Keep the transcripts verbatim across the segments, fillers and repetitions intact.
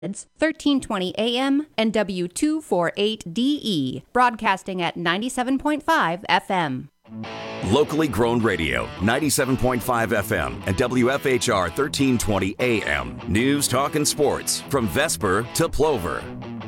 thirteen twenty A M and W two forty-eight D E, broadcasting at ninety-seven point five F M. Locally grown radio, ninety-seven point five F M and W F H R thirteen twenty A M. News, talk, and sports from Vesper to Plover.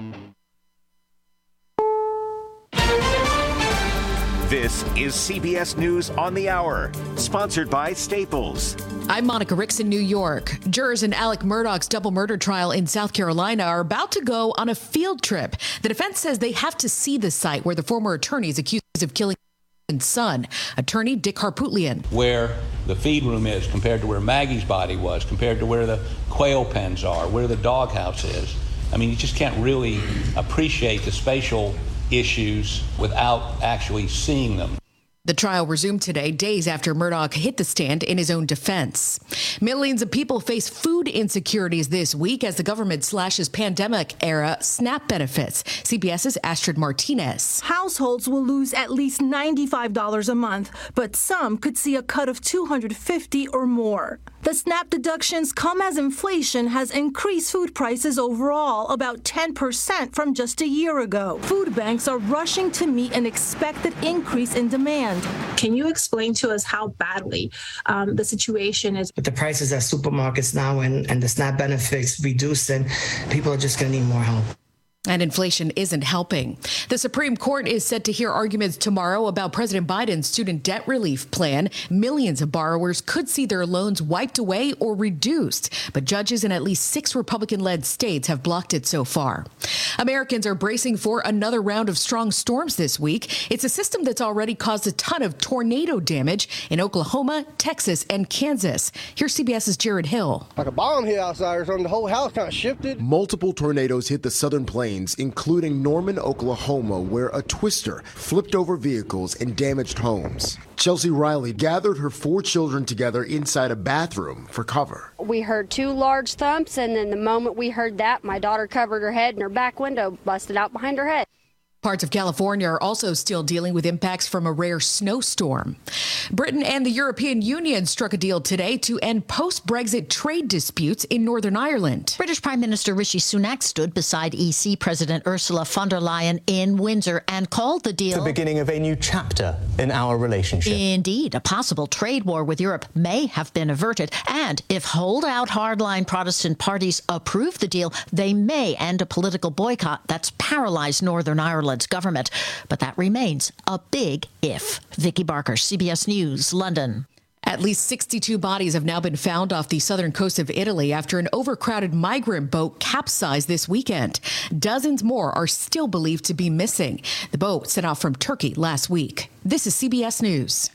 This is C B S News on the Hour, sponsored by Staples. I'm Monica Ricks in New York. Jurors in Alec Murdaugh's double murder trial in South Carolina are about to go on a field trip. The defense says they have to see the site where the former attorney is accused of killing his son. Attorney Dick Harpootlian. Where the feed room is compared to where Maggie's body was, compared to where the quail pens are, where the doghouse is. I mean, you just can't really appreciate the spatial issues without actually seeing them. The trial resumed today, days after Murdaugh hit the stand in his own defense. Millions of people face food insecurities this week as the government slashes pandemic-era SNAP benefits. CBS's Astrid Martinez. Households will lose at least ninety-five dollars a month, but some could see a cut of two hundred fifty dollars or more. The SNAP deductions come as inflation has increased food prices overall about ten percent from just a year ago. Food banks are rushing to meet an expected increase in demand. Can you explain to us how badly um, the situation is? With the prices at supermarkets now and, and the SNAP benefits reducing, people are just going to need more help. And inflation isn't helping. The Supreme Court is set to hear arguments tomorrow about President Biden's student debt relief plan. Millions of borrowers could see their loans wiped away or reduced, but judges in at least six Republican-led states have blocked it so far. Americans are bracing for another round of strong storms this week. It's a system that's already caused a ton of tornado damage in Oklahoma, Texas, and Kansas. Here's CBS's Jared Hill. Like a bomb hit outside or something. The whole house kind of shifted. Multiple tornadoes hit the southern plains, including Norman, Oklahoma, where a twister flipped over vehicles and damaged homes. Chelsea Riley gathered her four children together inside a bathroom for cover. We heard two large thumps, and then the moment we heard that, my daughter covered her head and her back window busted out behind her head. Parts of California are also still dealing with impacts from a rare snowstorm. Britain and the European Union struck a deal today to end post-Brexit trade disputes in Northern Ireland. British Prime Minister Rishi Sunak stood beside E C President Ursula von der Leyen in Windsor and called the deal the beginning of a new chapter in our relationship. Indeed, a possible trade war with Europe may have been averted, and if holdout hardline Protestant parties approve the deal, they may end a political boycott that's paralyzed Northern Ireland government. But that remains a big if. Vicky Barker, C B S News, London. At least sixty-two bodies have now been found off the southern coast of Italy after an overcrowded migrant boat capsized this weekend. Dozens more are still believed to be missing. The boat set off from Turkey last week. This is C B S News.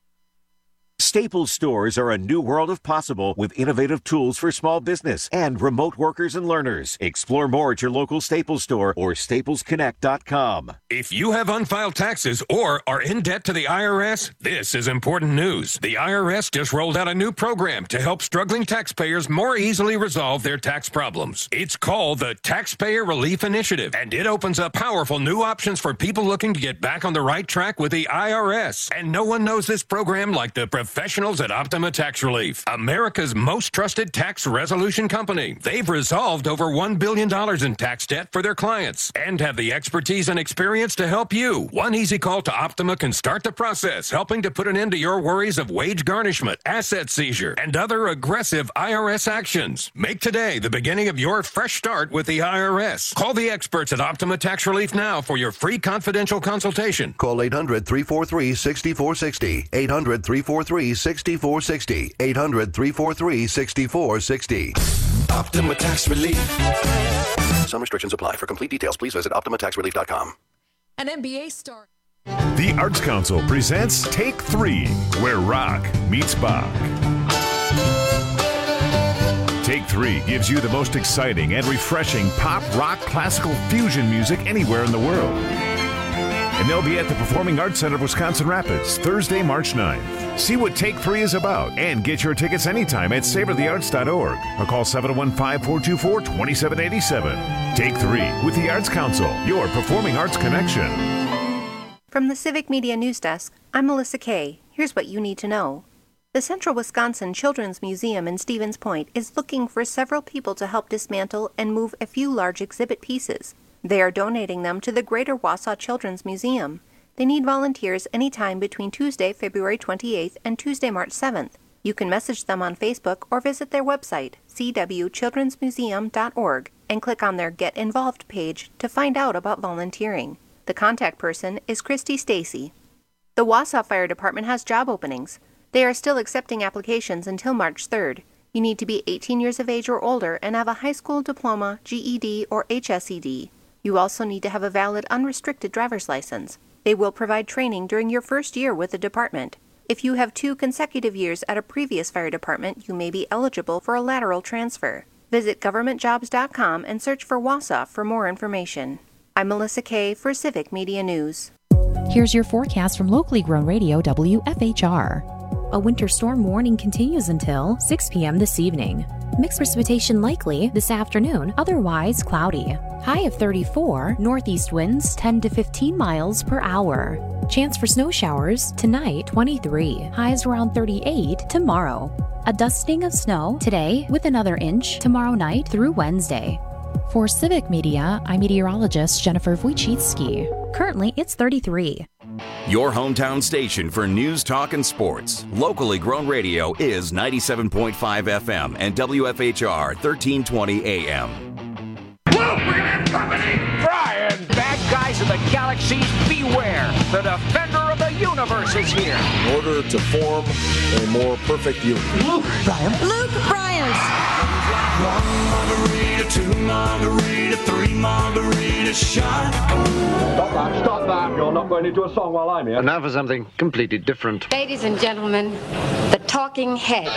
Staples stores are a new world of possible with innovative tools for small business and remote workers and learners. Explore more at your local Staples store or staples connect dot com. If you have unfiled taxes or are in debt to the I R S, this is important news. The I R S just rolled out a new program to help struggling taxpayers more easily resolve their tax problems. It's called the Taxpayer Relief Initiative, and it opens up powerful new options for people looking to get back on the right track with the I R S. And no one knows this program like the professionals at Optima Tax Relief, America's most trusted tax resolution company. They've resolved over one billion dollars in tax debt for their clients and have the expertise and experience to help you. One easy call to Optima can start the process, helping to put an end to your worries of wage garnishment, asset seizure, and other aggressive I R S actions. Make today the beginning of your fresh start with the I R S. Call the experts at Optima Tax Relief now for your free confidential consultation. Call eight hundred, three four three, six four six zero. eight hundred, three four three, six four six zero. eight hundred, three four three, six four six zero. Optima Tax Relief. Some restrictions apply. For complete details, please visit optima tax relief dot com. An N B A star. The Arts Council presents Take Three, where rock meets Bach. Take Three gives you the most exciting and refreshing pop, rock, classical, fusion music anywhere in the world. And they'll be at the Performing Arts Center of Wisconsin Rapids, Thursday, March ninth. See what Take Three is about and get your tickets anytime at savor the arts dot org or call seven oh one, five four two four, two seven eight seven. Take Three with the Arts Council, your performing arts connection. From the Civic Media News Desk, I'm Melissa Kay. Here's what you need to know. The Central Wisconsin Children's Museum in Stevens Point is looking for several people to help dismantle and move a few large exhibit pieces. They are donating them to the Greater Wausau Children's Museum. They need volunteers anytime between Tuesday, February twenty-eighth and Tuesday, March seventh. You can message them on Facebook or visit their website, c w children's museum dot org, and click on their Get Involved page to find out about volunteering. The contact person is Christy Stacy. The Wausau Fire Department has job openings. They are still accepting applications until March third. You need to be eighteen years of age or older and have a high school diploma, G E D, or H S E D. You also need to have a valid unrestricted driver's license. They will provide training during your first year with the department. If you have two consecutive years at a previous fire department, you may be eligible for a lateral transfer. Visit government jobs dot com and search for Wausau for more information. I'm Melissa Kay for Civic Media News. Here's your forecast from locally grown radio W F H R. A winter storm warning continues until six p.m. this evening. Mixed precipitation likely this afternoon, otherwise cloudy. High of thirty-four, northeast winds ten to fifteen miles per hour. Chance for snow showers tonight, twenty-three. Highs around thirty-eight tomorrow. A dusting of snow today with another inch tomorrow night through Wednesday. For Civic Media, I'm meteorologist Jennifer Wojcicki. Currently, it's thirty-three. Your hometown station for news, talk, and sports. Locally grown radio is ninety-seven point five F M and W F H R thirteen twenty A M. Whoa, we're gonna have company! Brian! Bad guys of the galaxies, beware! The defender of the universe is here! In order to form a more perfect union. Luke Brian. Luke Brian! One margarita, two margarita, three margarita shot. Stop that, stop that. You're not going into a song while I'm here. And now for something completely different. Ladies and gentlemen, the Talking Heads.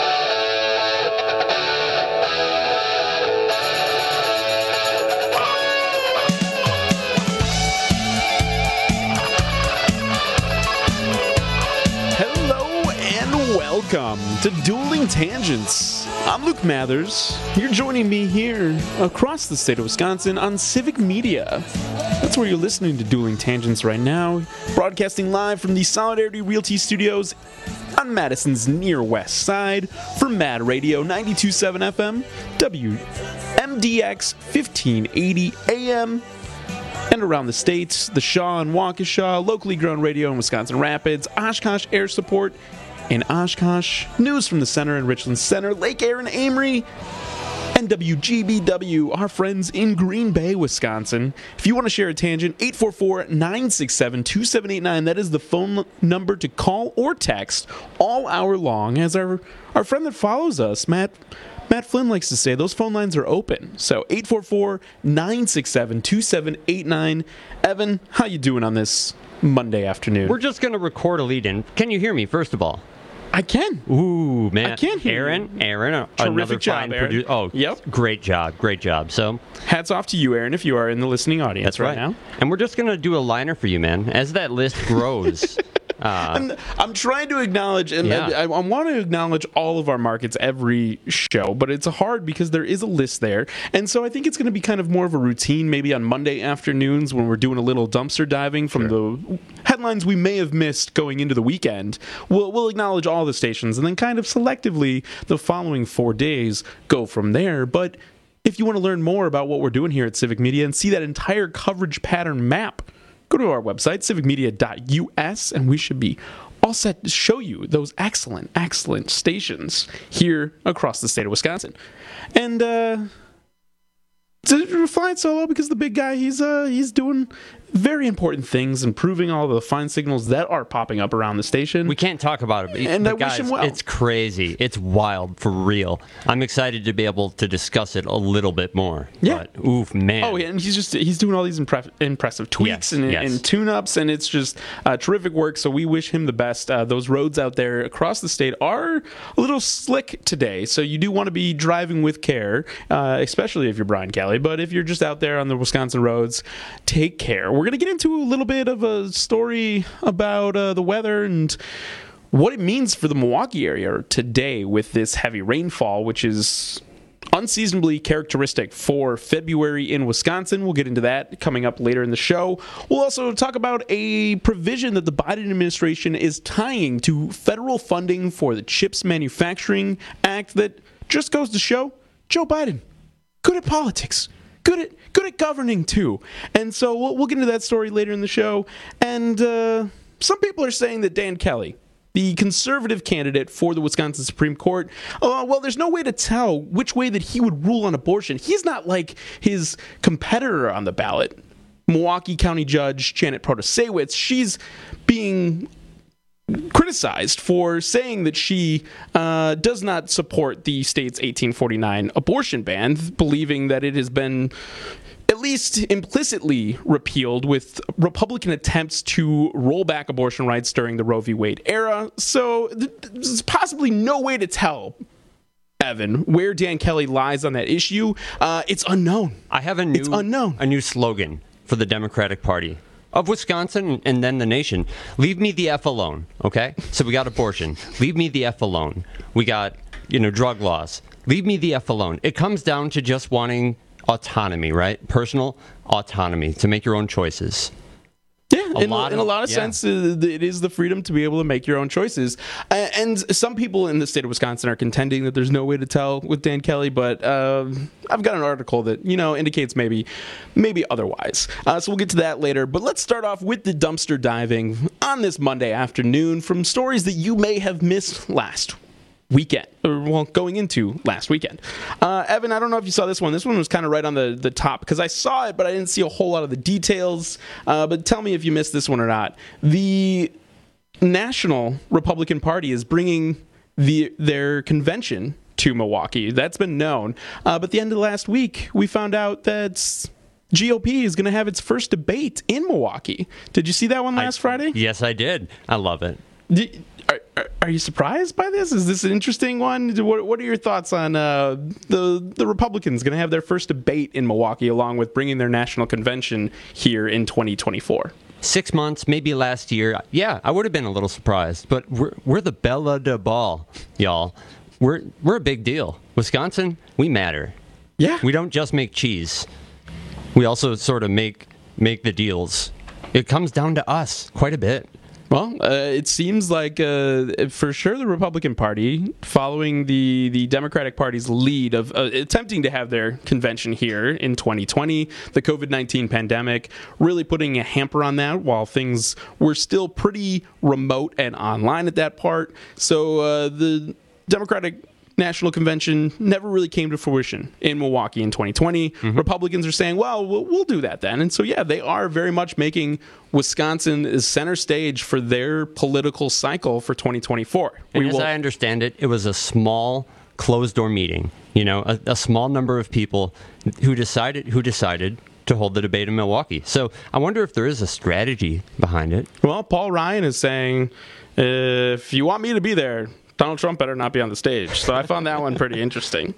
Hello and welcome to Dueling Tangents. I'm Luke Mathers. You're joining me here across the state of Wisconsin on Civic Media. That's where you're listening to Dueling Tangents right now, broadcasting live from the Solidarity Realty Studios on Madison's near west side for Mad Radio ninety-two point seven F M, W M D X fifteen eighty A M, and around the states, the Shaw and Waukesha, locally grown radio in Wisconsin Rapids, Oshkosh Air Support in Oshkosh, news from the center in Richland Center, Lake Aaron, Amory, and W G B W, our friends in Green Bay, Wisconsin. If you want to share a tangent, eight four four, nine six seven, two seven eight nine. That is the phone number to call or text all hour long. As our, our friend that follows us, Matt Matt Flynn, likes to say, those phone lines are open. So eight four four, nine six seven, two seven eight nine. Evan, how you doing on this Monday afternoon? We're just going to record a lead-in. Can you hear me, first of all? I can. Ooh, man. I can hear Aaron, you. Aaron, a, Terrific another job, fine Aaron. produ- Oh, yep. Great job, great job. So, hats off to you, Aaron, if you are in the listening audience that's right, right now. And we're just going to do a liner for you, man. As that list grows... Uh, I'm, I'm trying to acknowledge, and yeah. I, I want to acknowledge all of our markets every show, but it's hard because there is a list there. And so I think it's going to be kind of more of a routine, maybe on Monday afternoons when we're doing a little dumpster diving from sure. the headlines we may have missed going into the weekend. We'll, we'll acknowledge all the stations and then kind of selectively the following four days go from there. But if you want to learn more about what we're doing here at Civic Media and see that entire coverage pattern map, go to our website, civic media dot U S, and we should be all set to show you those excellent, excellent stations here across the state of Wisconsin. And uh, we're flying solo because the big guy, he's uh, he's doing very important things, improving all the fine signals that are popping up around the station. We can't talk about it, but, and but I guys, wish him well. It's crazy. It's wild, for real. I'm excited to be able to discuss it a little bit more. Yeah. But, oof, man. Oh, yeah, and he's just he's doing all these impre- impressive tweaks yes, and, yes. and tune-ups, and it's just uh, terrific work, so we wish him the best. Uh, those roads out there across the state are a little slick today, so you do want to be driving with care, uh, especially if you're Brian Kelly, but if you're just out there on the Wisconsin roads, take care. We're going to get into a little bit of a story about uh, the weather and what it means for the Milwaukee area today with this heavy rainfall, which is unseasonably characteristic for February in Wisconsin. We'll get into that coming up later in the show. We'll also talk about a provision that the Biden administration is tying to federal funding for the CHIPS Manufacturing Act that just goes to show Joe Biden, good at politics, good at good at governing too. And so we'll, we'll get into that story later in the show. And uh, some people are saying that Dan Kelly, the conservative candidate for the Wisconsin Supreme Court, uh, well, there's no way to tell which way that he would rule on abortion. He's not like his competitor on the ballot, Milwaukee County Judge Janet Protasewicz. She's being criticized for saying that she uh, does not support the state's eighteen forty-nine abortion ban, believing that it has been at least implicitly repealed with Republican attempts to roll back abortion rights during the Roe v. Wade era. So there's possibly no way to tell, Evan, where Dan Kelly lies on that issue. Uh, it's unknown. I have a new, it's unknown. a new slogan for the Democratic Party of Wisconsin and then the nation. Leave me the F alone, okay? So we got abortion. Leave me the F alone. We got, you know, drug laws. Leave me the F alone. It comes down to just wanting autonomy, right? Personal autonomy to make your own choices. Yeah, a in, lot a, in of, a lot of yeah. sense, uh, it is the freedom to be able to make your own choices. Uh, and some people in the state of Wisconsin are contending that there's no way to tell with Dan Kelly, but uh, I've got an article that, you know, indicates maybe maybe otherwise. Uh, so we'll get to that later. But let's start off with the dumpster diving on this Monday afternoon from stories that you may have missed last weekend, or well, going into last weekend. Uh, Evan, I don't know if you saw this one. This one was kind of right on the, the top because I saw it, but I didn't see a whole lot of the details. Uh, but tell me if you missed this one or not. The National Republican Party is bringing the their convention to Milwaukee. That's been known. Uh, but at the end of last week, we found out that G O P is going to have its first debate in Milwaukee. Did you see that one last I, Friday? Yes, I did. I love it. Did, Are, are, are you surprised by this? Is this an interesting one? What, what are your thoughts on uh, the the Republicans going to have their first debate in Milwaukee, along with bringing their national convention here in twenty twenty-four? Six months, maybe last year. Yeah, I would have been a little surprised, but we're we're the Bella de Ball, y'all. We're we're a big deal. Wisconsin, we matter. Yeah, we don't just make cheese. We also sort of make make the deals. It comes down to us quite a bit. Well, uh, it seems like uh, for sure the Republican Party, following the, the Democratic Party's lead of uh, attempting to have their convention here in twenty twenty, the covid nineteen pandemic, really putting a hamper on that while things were still pretty remote and online at that part. So uh, the Democratic National Convention never really came to fruition in Milwaukee in twenty twenty. Mm-hmm. Republicans are saying, well, well, we'll do that then. And so, yeah, they are very much making Wisconsin is center stage for their political cycle for twenty twenty-four. And we as will- I understand it, it was a small closed-door meeting. You know, a, a small number of people who decided who decided to hold the debate in Milwaukee. So I wonder if there is a strategy behind it. Well, Paul Ryan is saying, if you want me to be there, Donald Trump better not be on the stage. So I found that one pretty interesting.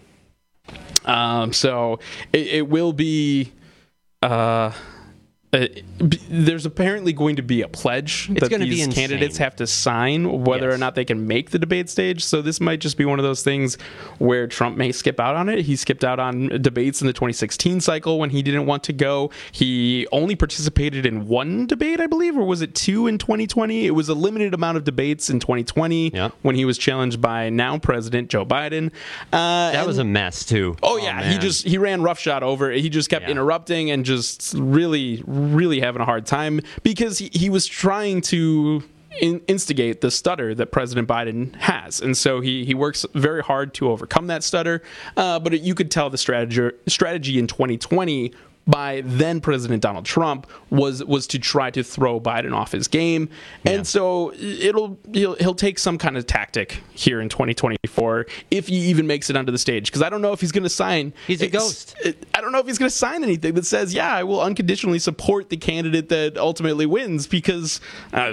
Um, so it, it will be... Uh, Uh, there's apparently going to be a pledge it's that these these candidates have to sign whether yes. or not they can make the debate stage. So this might just be one of those things where Trump may skip out on it. He skipped out on debates in the twenty sixteen cycle when he didn't want to go. He only participated in one debate, I believe, or was it two in twenty twenty? It was a limited amount of debates in twenty twenty yeah. when he was challenged by now President Joe Biden. Uh, that and, was a mess, too. Oh, yeah. Oh, he just he ran roughshod over it. He just kept yeah. interrupting and just really, really having a hard time because he, he was trying to in, instigate the stutter that President Biden has. And so he, he works very hard to overcome that stutter. Uh, but it, you could tell the strategy, strategy in twenty twenty by then President Donald Trump was was to try to throw Biden off his game. Yeah. And so it'll he'll, he'll take some kind of tactic here in twenty twenty-four if he even makes it onto the stage, because I don't know if he's going to sign. He's a ghost. I don't know if he's going to sign anything that says, yeah, I will unconditionally support the candidate that ultimately wins, because uh,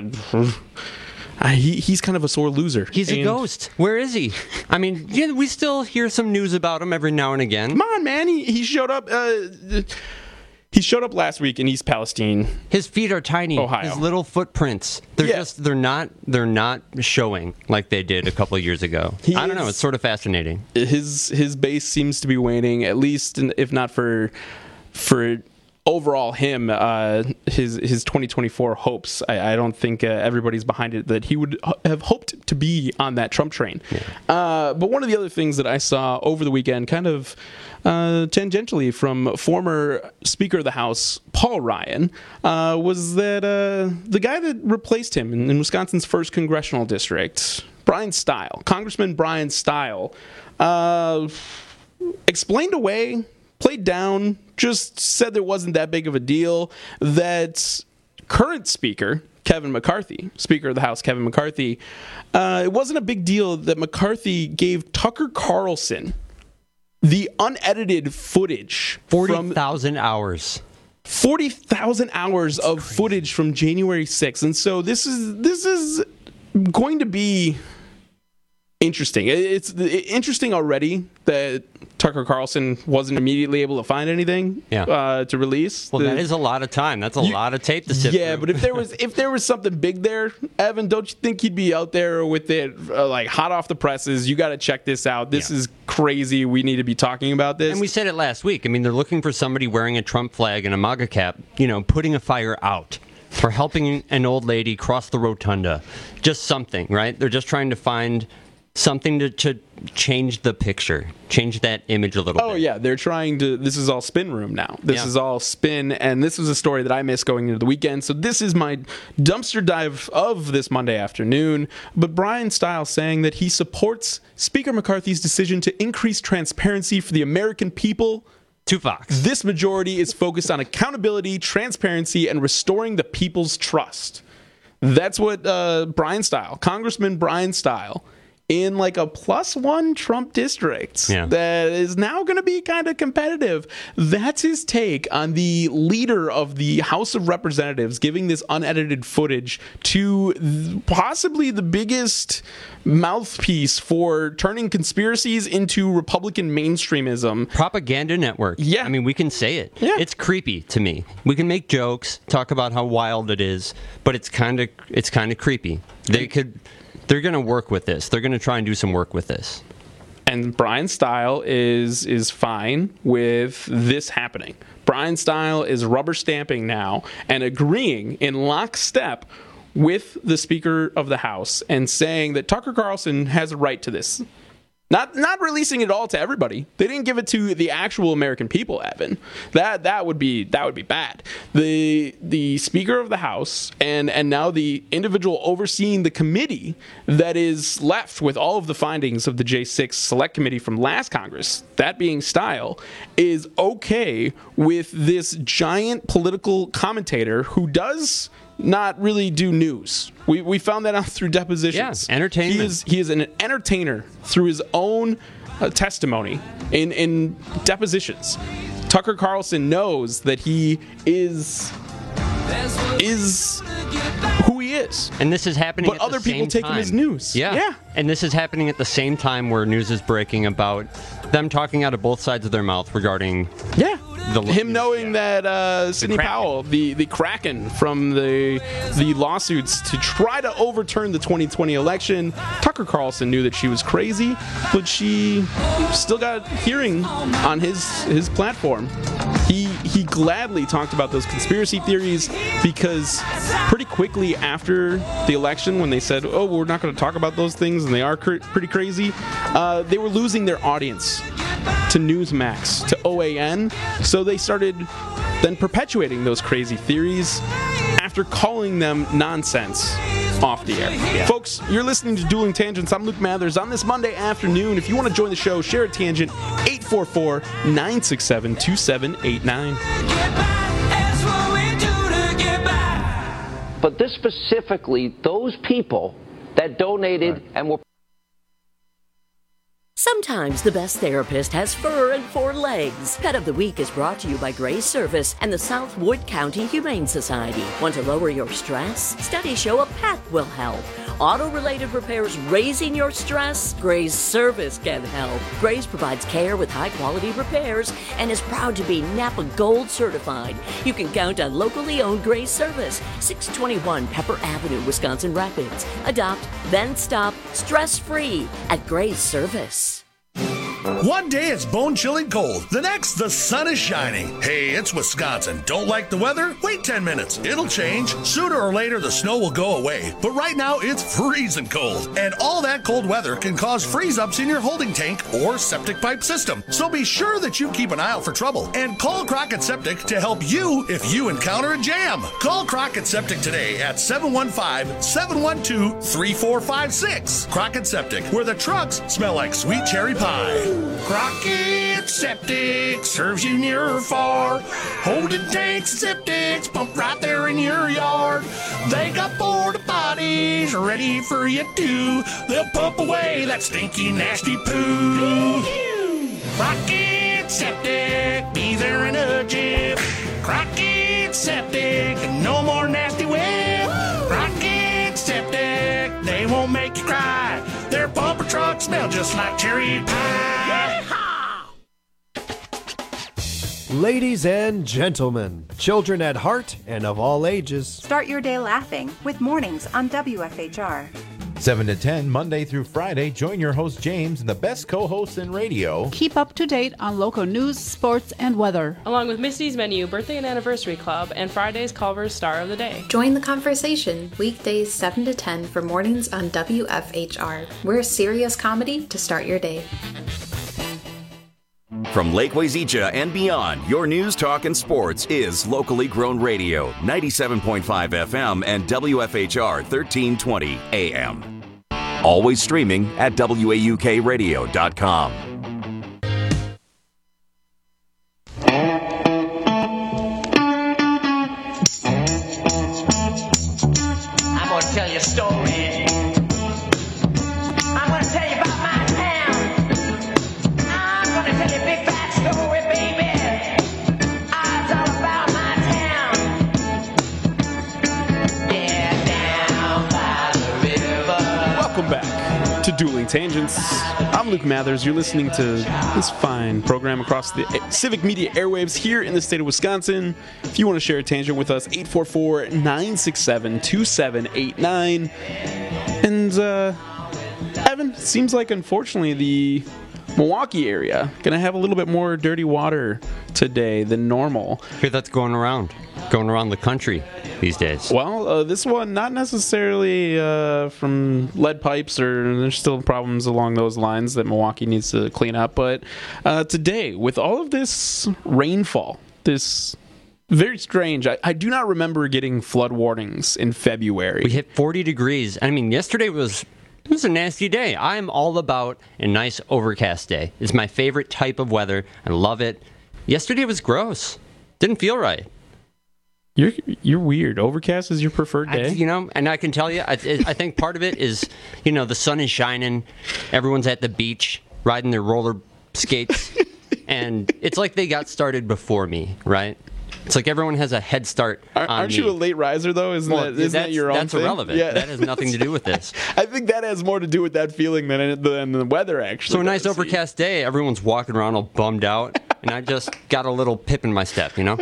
Uh, he, he's kind of a sore loser. He's and a ghost. Where is he? I mean, yeah, we still hear some news about him every now and again. Come on, man. He, he showed up. Uh, He showed up last week in East Palestine. His feet are tiny. Ohio. His little footprints. They're Yeah. just they're not they're not showing like they did a couple of years ago. He I don't know. is- It's sort of fascinating. His his base seems to be waning, at least in, if not for for overall him, uh, his his twenty twenty-four hopes. I, I don't think uh, everybody's behind it that he would h- have hoped to be on that Trump train. Yeah. Uh, but one of the other things that I saw over the weekend, kind of uh, tangentially from former Speaker of the House Paul Ryan, uh, was that uh, the guy that replaced him in, in Wisconsin's first congressional district, Brian Stile, Congressman Brian Stile, uh, explained away, played down, just said there wasn't that big of a deal, that current Speaker, Kevin McCarthy, Speaker of the House Kevin McCarthy, uh, it wasn't a big deal that McCarthy gave Tucker Carlson the unedited footage. forty thousand hours. forty thousand hours of footage from January sixth. And so this is this is going to be interesting. It's interesting already that Tucker Carlson wasn't immediately able to find anything Yeah. uh, to release. Well, The- that is a lot of time. That's a lot of tape to sift yeah, through. but if there was if there was something big there, Evan, don't you think he'd be out there with it uh, like hot off the presses? You got to check this out. This Yeah. is crazy. We need to be talking about this. And we said it last week. I mean, they're looking for somebody wearing a Trump flag and a MAGA cap, you know, putting a fire out, for helping an old lady cross the rotunda. Just something, right? They're just trying to find something to, to change the picture, change that image a little Oh, bit. yeah. They're trying to. This is all spin room now. This Yeah. is all spin. And this was a story that I missed going into the weekend. So this is my dumpster dive of this Monday afternoon. But Brian Stile saying that he supports Speaker McCarthy's decision to increase transparency for the American people. To Fox. This majority is focused on accountability, transparency, and restoring the people's trust. That's what uh, Brian Stile, Congressman Brian Stile, in like a plus one Trump district Yeah. that is now going to be kind of competitive. That's his take on the leader of the House of Representatives giving this unedited footage to th- possibly the biggest mouthpiece for turning conspiracies into Republican mainstreamism. Propaganda network. Yeah. I mean, we can say it. Yeah. It's creepy to me. We can make jokes, talk about how wild it is, but it's kind of it's kind of creepy. They could they're going to work with this. They're going to try and do some work with this. And Brian Stile is is fine with this happening. Brian Stile is rubber stamping now and agreeing in lockstep with the Speaker of the House and saying that Tucker Carlson has a right to this. Not not releasing it all to everybody. They didn't give it to the actual American people, Evan. That that would be that would be bad. The the Speaker of the House and and now the individual overseeing the committee that is left with all of the findings of the J six Select Committee from last Congress, that being Stile, is okay with this giant political commentator who does not really do news. We we found that out through depositions. Yeah, entertainment. He is he is an entertainer through his own uh, testimony in in depositions. Tucker Carlson knows that he is is who he is. And this is happening But at the other people same take him time. as news. Yeah. Yeah. And this is happening at the same time where news is breaking about them talking out of both sides of their mouth regarding Yeah. the Him knowing that uh, Sidney Kraken. Powell, the, the Kraken from the the lawsuits to try to overturn the twenty twenty election, Tucker Carlson knew that she was crazy, but she still got hearing on his his platform. He he gladly talked about those conspiracy theories because pretty quickly after the election, when they said, "Oh, we're not going to talk about those things," and they are cr- pretty crazy, uh, they were losing their audience to Newsmax, to O A N. So they started then perpetuating those crazy theories after calling them nonsense off the air. Yeah. Folks, you're listening to Dueling Tangents. I'm Luke Mathers. On this Monday afternoon, if you want to join the show, share a tangent, eight four four, nine six seven, two seven eight nine. But this specifically, those people that donated and were... Sometimes the best therapist has fur and four legs. Pet of the Week is brought to you by Grace Service and the South Wood County Humane Society. Want to lower your stress? Studies show a pet will help. Auto-related repairs raising your stress? Gray's Service can help. Gray's provides care with high-quality repairs and is proud to be Napa Gold certified. You can count on locally owned Gray's Service, six twenty-one Pepper Avenue, Wisconsin Rapids. Adopt, then stop, stress-free at Gray's Service. One day it's bone-chilling cold. The next, the sun is shining. Hey, it's Wisconsin. Don't like the weather? Wait ten minutes. It'll change. Sooner or later, the snow will go away. But right now, it's freezing cold. And all that cold weather can cause freeze-ups in your holding tank or septic pipe system. So be sure that you keep an eye out for trouble. And call Crockett Septic to help you if you encounter a jam. Call Crockett Septic today at seven one five, seven one two, three four five six. Crockett Septic, where the trucks smell like sweet cherry pie. Crockett Septic serves you near or far. Holding tanks and septics pumped right there in your yard. They got porta potties ready for you too. They'll pump away that stinky, nasty poo. Crockett Septic, be there in a jiff. Crockett Septic, no more nasty whip. Crockett Septic, they won't make you cry. Their pumper trucks smell just like cherry pie. Ladies and gentlemen, children at heart and of all ages, Start your day laughing with Mornings on W F H R. seven to ten, Monday through Friday, join your host James and the best co-hosts in radio. Keep up to date on local news, sports, and weather. Along with Misty's Menu Birthday and Anniversary Club and Friday's Culver's Star of the Day. Join the conversation weekdays seven to ten for Mornings on W F H R. We're serious comedy to start your day. From Lake Wazeecha and beyond, your news, talk, and sports is locally grown radio, ninety-seven point five F M and W F H R thirteen twenty A M. Always streaming at W A U K radio dot com. I'm going to tell you a story. I'm going to tell you about my town. I'm going to tell you a big fat story, baby. Ah, it's all about my town. Yeah, down by the river. Welcome back to Dueling Tangents. I'm Luke Mathers. You're listening to this fine program across the Civic Media airwaves here in the state of Wisconsin. If you want to share a tangent with us, eight four four, nine six seven, two seven eight nine. And, uh, Evan, seems like, unfortunately, the Milwaukee area going to have a little bit more dirty water today than normal. I hear that's going around, going around the country these days. Well, uh, this one, not necessarily uh, from lead pipes, or there's still problems along those lines that Milwaukee needs to clean up. But uh, today, with all of this rainfall, this very strange, I, I do not remember getting flood warnings in February. We hit forty degrees. I mean, yesterday was... It was a nasty day. I am all about a nice overcast day. It's my favorite type of weather. I love it. Yesterday was gross. Didn't feel right. You're you're weird. Overcast is your preferred day? I, you know, and I can tell you, I, I think part of it is, you know, the sun is shining. Everyone's at the beach riding their roller skates. And it's like they got started before me, right? It's like everyone has a head start on Aren't me. you a late riser, though? Isn't, well, that, isn't that your own That's thing? irrelevant. Yeah. That has nothing to do with this. I think that has more to do with that feeling than, it, than the weather, actually. So a nice overcast day, everyone's walking around all bummed out, and I just got a little pip in my step, you know?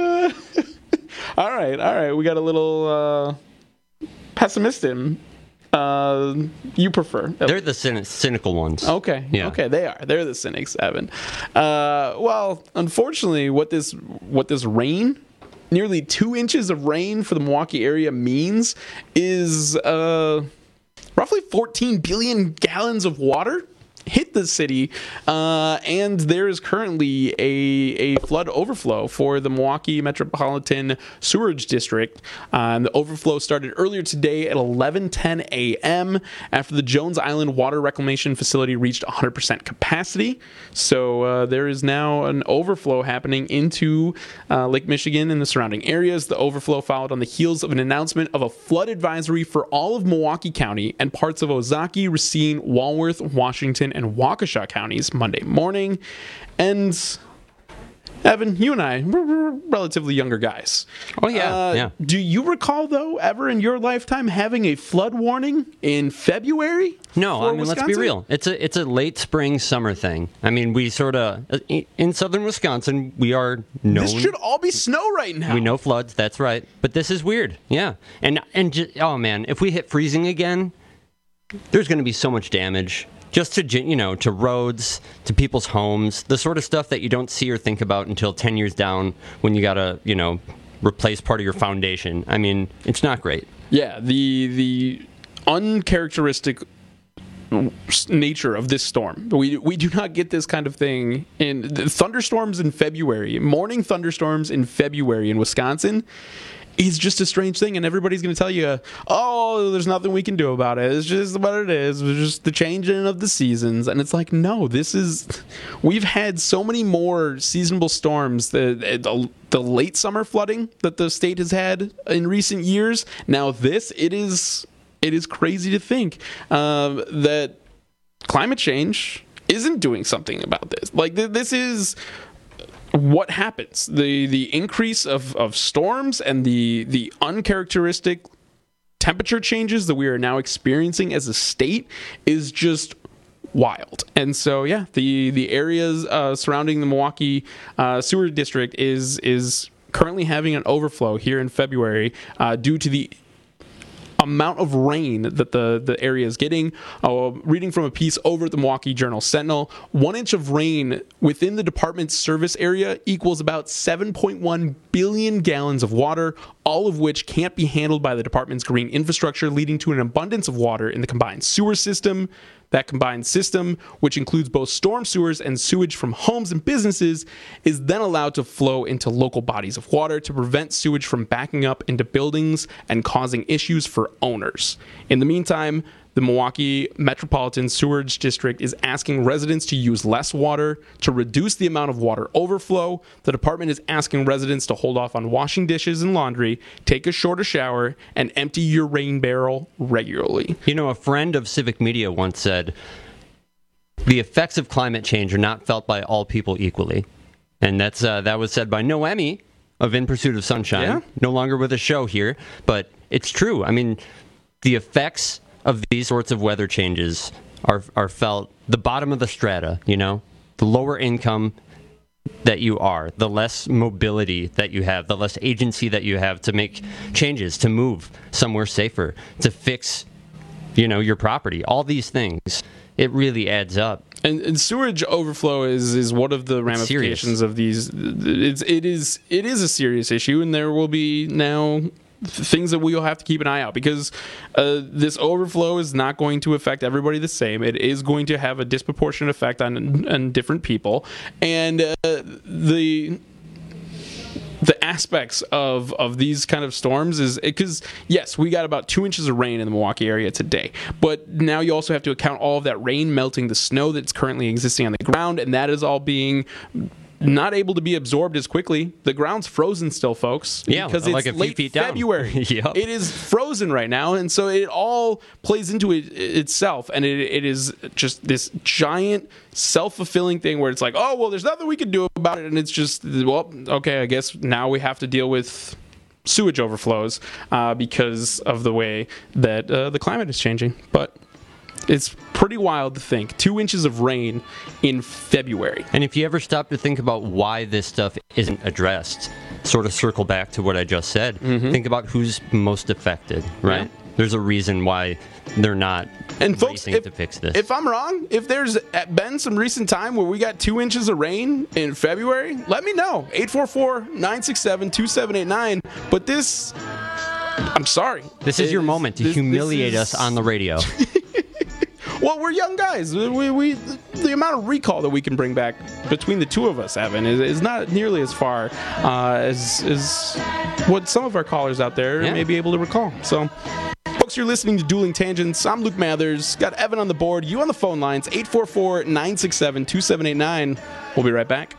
all right, all right. We got a little uh, pessimistic. Uh, you prefer? They're the cynic- cynical ones. Okay. Yeah. Okay, they are. They're the cynics, Evan. Uh, well, unfortunately, what this what this rain, nearly two inches of rain for the Milwaukee area means is uh, roughly fourteen billion gallons of water hit the city, uh, and there is currently a, a flood overflow for the Milwaukee Metropolitan Sewerage District. Uh, and the overflow started earlier today at eleven ten a.m. after the Jones Island Water Reclamation Facility reached one hundred percent capacity. So uh, there is now an overflow happening into uh, Lake Michigan and the surrounding areas. The overflow followed on the heels of an announcement of a flood advisory for all of Milwaukee County and parts of Ozaukee, Racine, Walworth, Washington, and Waukesha counties Monday morning. And Evan, you and I, we're, we're relatively younger guys. Oh, yeah, Uh, yeah. Do you recall, though, ever in your lifetime having a flood warning in February? No, for I mean, let's be Wisconsin? real. It's a it's a late spring summer thing. I mean, we sort of in southern Wisconsin, we are known. This should all be snow right now. We know floods. That's right. But this is weird. Yeah, and and ju- oh man, if we hit freezing again, there's going to be so much damage. Just to you know, to roads, to people's homes, the sort of stuff that you don't see or think about until ten years down when you gotta you know replace part of your foundation. I mean, it's not great. Yeah, the the uncharacteristic nature of this storm. We we do not get this kind of thing in the thunderstorms in February. Morning thunderstorms in February in Wisconsin is just a strange thing, and everybody's going to tell you, "Oh, there's nothing we can do about it. It's just what it is. It's just the changing of the seasons." And it's like, no, this is. We've had so many more seasonable storms. The the, the late summer flooding that the state has had in recent years. Now this, it is. It is crazy to think um, that climate change isn't doing something about this. Like th- this is what happens. The the increase of, of storms and the the uncharacteristic temperature changes that we are now experiencing as a state is just wild. And so yeah, the the areas uh, surrounding the Milwaukee uh, sewer district is is currently having an overflow here in February uh, due to the amount of rain that the, the area is getting. Uh, reading from a piece over at the Milwaukee Journal Sentinel, one inch of rain within the department's service area equals about seven point one billion gallons of water, all of which can't be handled by the department's green infrastructure, leading to an abundance of water in the combined sewer system. That combined system, which includes both storm sewers and sewage from homes and businesses, is then allowed to flow into local bodies of water to prevent sewage from backing up into buildings and causing issues for owners. In the meantime, the Milwaukee Metropolitan Sewerage District is asking residents to use less water to reduce the amount of water overflow. The department is asking residents to hold off on washing dishes and laundry, take a shorter shower, and empty your rain barrel regularly. You know, a friend of Civic Media once said, the effects of climate change are not felt by all people equally. And that's uh, that was said by Noemi of In Pursuit of Sunshine. Yeah. No longer with a show here, but it's true. I mean, the effects of these sorts of weather changes are are felt the bottom of the strata, you know, the lower income that you are, the less mobility that you have, the less agency that you have to make changes, to move somewhere safer, to fix, you know, your property, all these things. It really adds up. And, and sewage overflow is, is one of the ramifications of these. It's it is it is a serious issue, and there will be now things that we'll have to keep an eye out, because uh, this overflow is not going to affect everybody the same. It is going to have a disproportionate effect on on different people, and uh, the the aspects of of these kind of storms is because yes, we got about two inches of rain in the Milwaukee area today, but now you also have to account all of that rain melting the snow that's currently existing on the ground, and that is all being not able to be absorbed as quickly. The ground's frozen still, folks. Yeah, because like it's a few late feet down. February. Yep. It is frozen right now, and so it all plays into it itself, and it, it is just this giant self-fulfilling thing where it's like, oh, well, there's nothing we can do about it, and it's just, well, okay, I guess now we have to deal with sewage overflows uh, because of the way that uh, the climate is changing. But it's pretty wild to think. Two inches of rain in February. And if you ever stop to think about why this stuff isn't addressed, sort of circle back to what I just said, Mm-hmm. think about who's most affected, right? Yeah. There's a reason why they're not And folks, racing if, to fix this. if I'm wrong, if there's been some recent time where we got two inches of rain in February, let me know. eight four four, nine six seven, two seven eight nine. But this, I'm sorry. this is your It moment to this- humiliate this is- us on the radio. Well, we're young guys. We, we the amount of recall that we can bring back between the two of us, Evan, is, is not nearly as far uh, as as what some of our callers out there Yeah. may be able to recall. So, folks, you're listening to Dueling Tangents. I'm Luke Mathers. Got Evan on the board. You on the phone lines. eight four four, nine six seven, two seven eight nine. We'll be right back.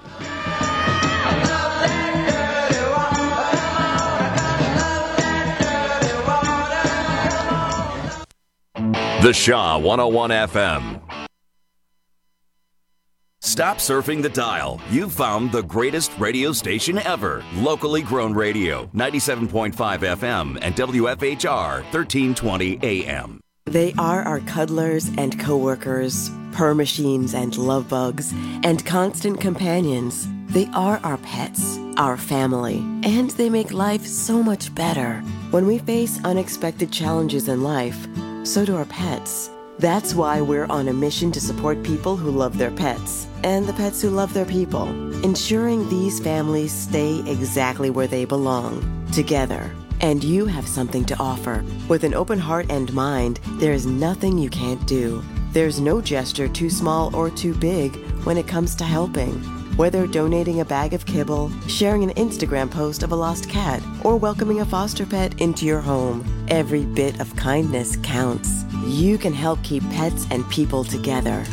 The Shaw one oh one F M. Stop surfing the dial. You've found the greatest radio station ever. Locally grown radio, ninety-seven point five F M and W F H R, thirteen twenty A M. They are our cuddlers and coworkers, purr machines and love bugs, and constant companions. They are our pets, our family, and they make life so much better. When we face unexpected challenges in life, so do our pets. That's why we're on a mission to support people who love their pets and the pets who love their people, ensuring these families stay exactly where they belong, together. And you have something to offer. With an open heart and mind, there is nothing you can't do. There's no gesture too small or too big when it comes to helping. Whether donating a bag of kibble, sharing an Instagram post of a lost cat, or welcoming a foster pet into your home, every bit of kindness counts. You can help keep pets and people together.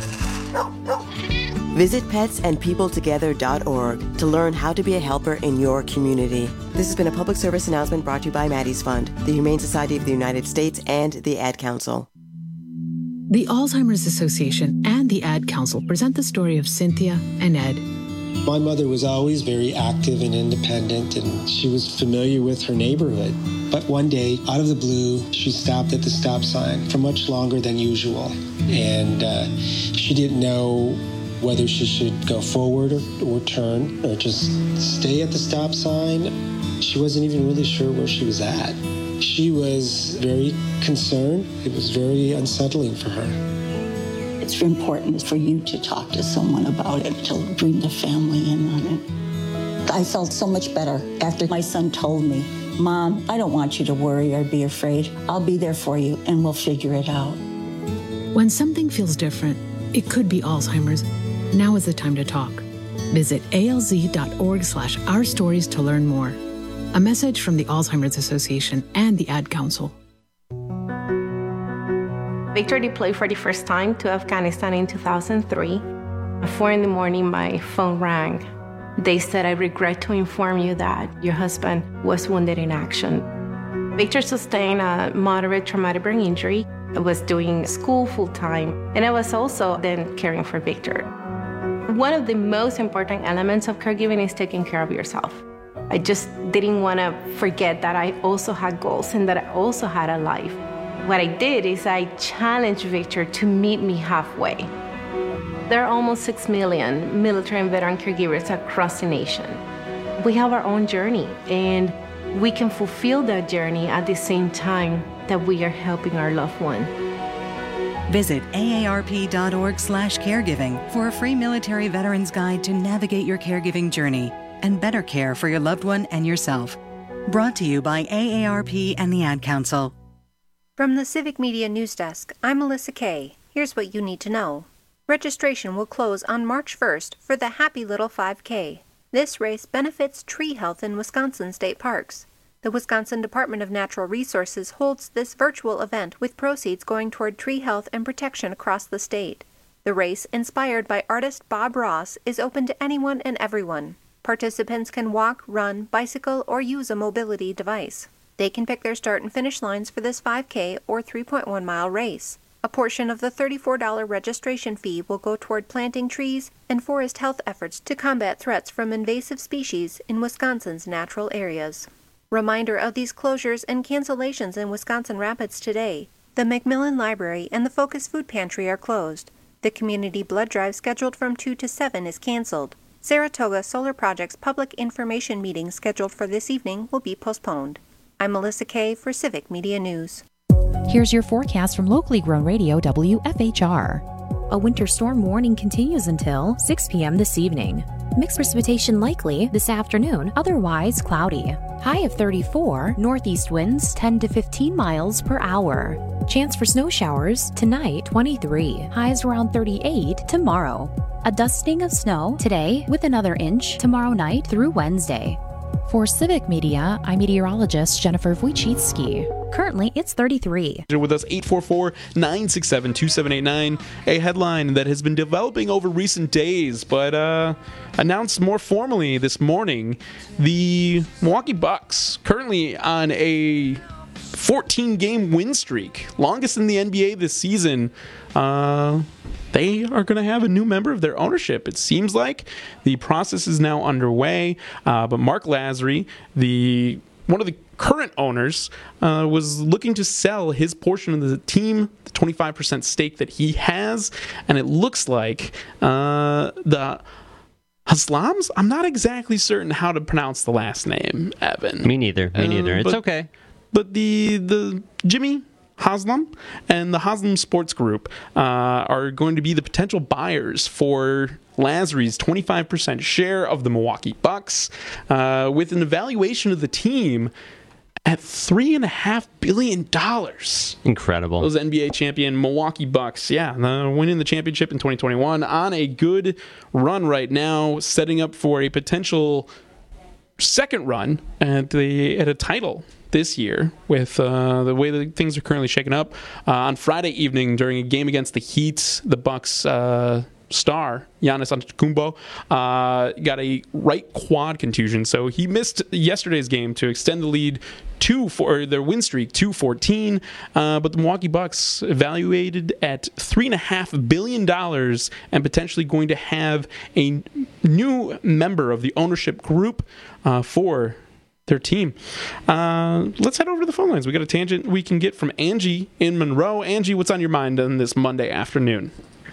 Visit pets and people together dot org to learn how to be a helper in your community. This has been a public service announcement brought to you by Maddie's Fund, the Humane Society of the United States, and the Ad Council. The Alzheimer's Association and the Ad Council present the story of Cynthia and Ed. My mother was always very active and independent, and she was familiar with her neighborhood. But one day, out of the blue, she stopped at the stop sign for much longer than usual. And uh, she didn't know whether she should go forward or, or turn or just stay at the stop sign. She wasn't even really sure where she was at. She was very concerned. It was very unsettling for her. It's important for you to talk to someone about it, to bring the family in on it. I felt so much better after my son told me, Mom, I don't want you to worry or be afraid. I'll be there for you and we'll figure it out. When something feels different, it could be Alzheimer's. Now is the time to talk. Visit alz.org slash our stories to learn more. A message from the Alzheimer's Association and the Ad Council. Victor deployed for the first time to Afghanistan in two thousand three. At four in the morning, my phone rang. They said, I regret to inform you that your husband was wounded in action. Victor sustained a moderate traumatic brain injury. I was doing school full-time, and I was also then caring for Victor. One of the most important elements of caregiving is taking care of yourself. I just didn't want to forget that I also had goals and that I also had a life. What I did is I challenged Victor to meet me halfway. There are almost six million military and veteran caregivers across the nation. We have our own journey, and we can fulfill that journey at the same time that we are helping our loved one. Visit A A R P dot org slash caregiving for a free military veterans guide to navigate your caregiving journey and better care for your loved one and yourself. Brought to you by A A R P and the Ad Council. From the Civic Media News Desk, I'm Melissa Kay. Here's what you need to know. Registration will close on March first for the Happy Little five K. This race benefits tree health in Wisconsin state parks. The Wisconsin Department of Natural Resources holds this virtual event with proceeds going toward tree health and protection across the state. The race, inspired by artist Bob Ross, is open to anyone and everyone. Participants can walk, run, bicycle, or use a mobility device. They can pick their start and finish lines for this five K or three point one mile race. A portion of the thirty-four dollars registration fee will go toward planting trees and forest health efforts to combat threats from invasive species in Wisconsin's natural areas. Reminder of these closures and cancellations in Wisconsin Rapids today. The Macmillan Library and the Focus Food Pantry are closed. The community blood drive scheduled from two to seven is canceled. Saratoga Solar Project's public information meeting scheduled for this evening will be postponed. I'm Melissa Kay for Civic Media News. Here's your forecast from locally grown radio W F H R. A winter storm warning continues until six p.m. this evening. Mixed precipitation likely this afternoon, otherwise cloudy. High of thirty-four, northeast winds ten to fifteen miles per hour. Chance for snow showers tonight, twenty-three. Highs around thirty-eight tomorrow. A dusting of snow today with another inch tomorrow night through Wednesday. For Civic Media, I'm meteorologist Jennifer Wojcicki. Currently, it's thirty-three. With us, eight four four, nine six seven, two seven eight nine, a headline that has been developing over recent days, but uh, announced more formally this morning. The Milwaukee Bucks, currently on a fourteen-game win streak, longest in the N B A this season. Uh, they are going to have a new member of their ownership. It seems like the process is now underway, uh, but Mark Lasry, the one of the current owners, uh, was looking to sell his portion of the team, the twenty-five percent stake that he has, and it looks like uh, the Haslams? I'm not exactly certain how to pronounce the last name, Evan. Me neither. Me neither. Uh, it's but, okay. But the the Jimmy Haslam and the Haslam Sports Group uh, are going to be the potential buyers for Lasry's twenty-five percent share of the Milwaukee Bucks, uh, with an evaluation of the team at three and a half billion dollars. Incredible. Those N B A champion Milwaukee Bucks, yeah, uh, winning the championship in twenty twenty-one, on a good run right now, setting up for a potential second run at the at a title this year with uh, the way that things are currently shaken up. Uh, on Friday evening, during a game against the Heat, the Bucks uh, star Giannis Antetokounmpo uh, got a right quad contusion, so he missed yesterday's game to extend the lead to for their win streak to fourteen. Uh, but the Milwaukee Bucks, evaluated at three and a half billion dollars, and potentially going to have a new member of the ownership group uh, for their team. Uh, let's head over to the phone lines. We got a tangent we can get from Angie in Monroe. Angie, what's on your mind on this Monday afternoon?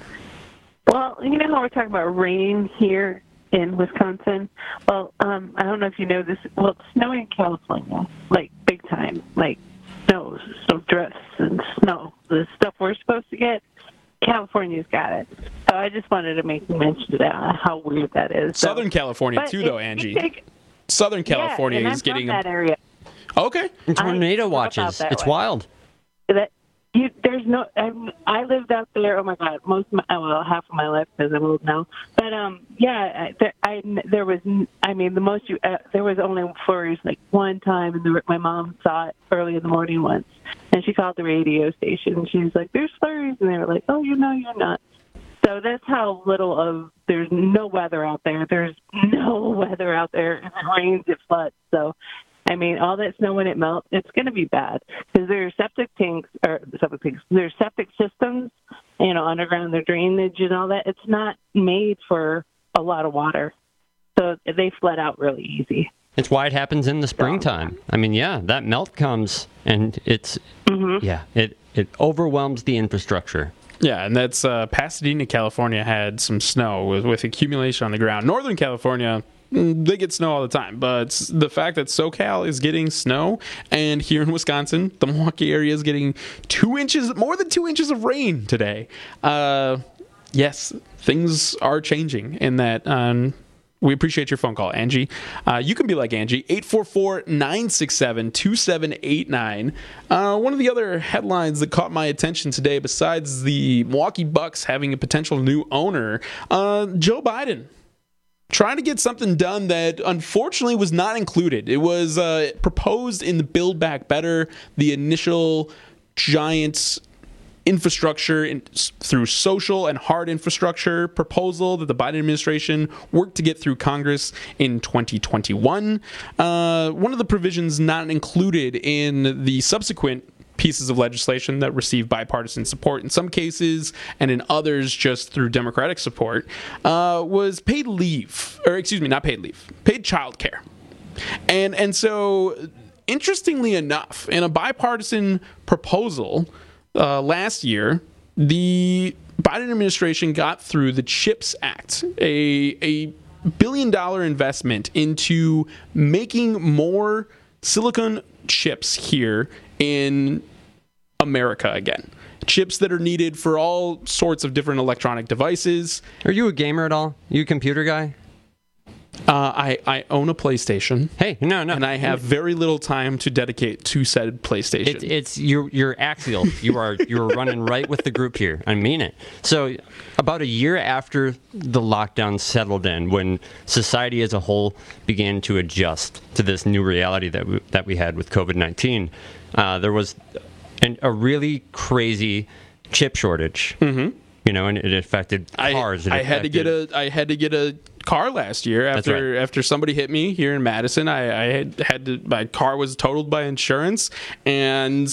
Well, you know how we're talking about rain here in Wisconsin? Well, um, I don't know if you know this. Well, it's snowing in California, like big time, like snow, snow drifts and snow. The stuff we're supposed to get, California's got it. So I just wanted to make mention of that, how weird that is. Southern so, California, too, though, Angie. Take, Southern California yeah, and is I'm getting... from that area. Okay. Tornado watches. It's way. wild. That, you, there's no. I, I lived out there. Oh my God, most of my, well, half of my life because I'm old now. But um, yeah, I, there, I there was. I mean, the most you uh, there was only flurries like one time, and the, my mom saw it early in the morning once, and she called the radio station. And she was like, "There's flurries," and they were like, "Oh, you know, you're not." So that's how little of. There's no weather out there. There's no weather out there. If it rains, it floods. So. I mean, all that snow when it melts, it's going to be bad because there are septic tanks or septic tanks. There's septic systems, you know, underground, their drainage and all that. It's not made for a lot of water, so they flood out really easy. It's why it happens in the springtime. I mean, yeah, that melt comes and it's mm-hmm. yeah, it it overwhelms the infrastructure. Yeah, and that's uh, Pasadena, California had some snow with, with accumulation on the ground. Northern California, they get snow all the time, but the fact that SoCal is getting snow, and here in Wisconsin, the Milwaukee area is getting two inches, more than two inches of rain today. Uh, yes, things are changing in that. Um, we appreciate your phone call, Angie. Uh, you can be like Angie, eight four four, nine six seven, two seven eight nine. Uh, one of the other headlines that caught my attention today, besides the Milwaukee Bucks having a potential new owner, uh, Joe Biden trying to get something done that unfortunately was not included. It was uh, proposed in the Build Back Better, the initial giant infrastructure in, through social and hard infrastructure proposal that the Biden administration worked to get through Congress in twenty twenty-one. Uh, one of the provisions not included in the subsequent pieces of legislation that receive bipartisan support in some cases and in others just through Democratic support uh, was paid leave, or excuse me, not paid leave, paid childcare. And, and so, interestingly enough, in a bipartisan proposal uh, last year, the Biden administration got through the CHIPS Act, a, a billion dollar investment into making more silicon chips here in America again. Chips that are needed for all sorts of different electronic devices. Are you a gamer at all? You a computer guy? Uh, I, I own a PlayStation. Hey, no, no. And I have very little time to dedicate to said PlayStation. It's, it's you're, you're axial. You are you're running right with the group here. I mean it. So about a year after the lockdown settled in, when society as a whole began to adjust to this new reality that we, that we had with covid nineteen, uh, there was an, a really crazy chip shortage. Mm-hmm. You know, and it affected cars. I, it I had to get a I had to get a car last year after right. after somebody hit me here in Madison. I, I had, had to, my car was totaled by insurance, and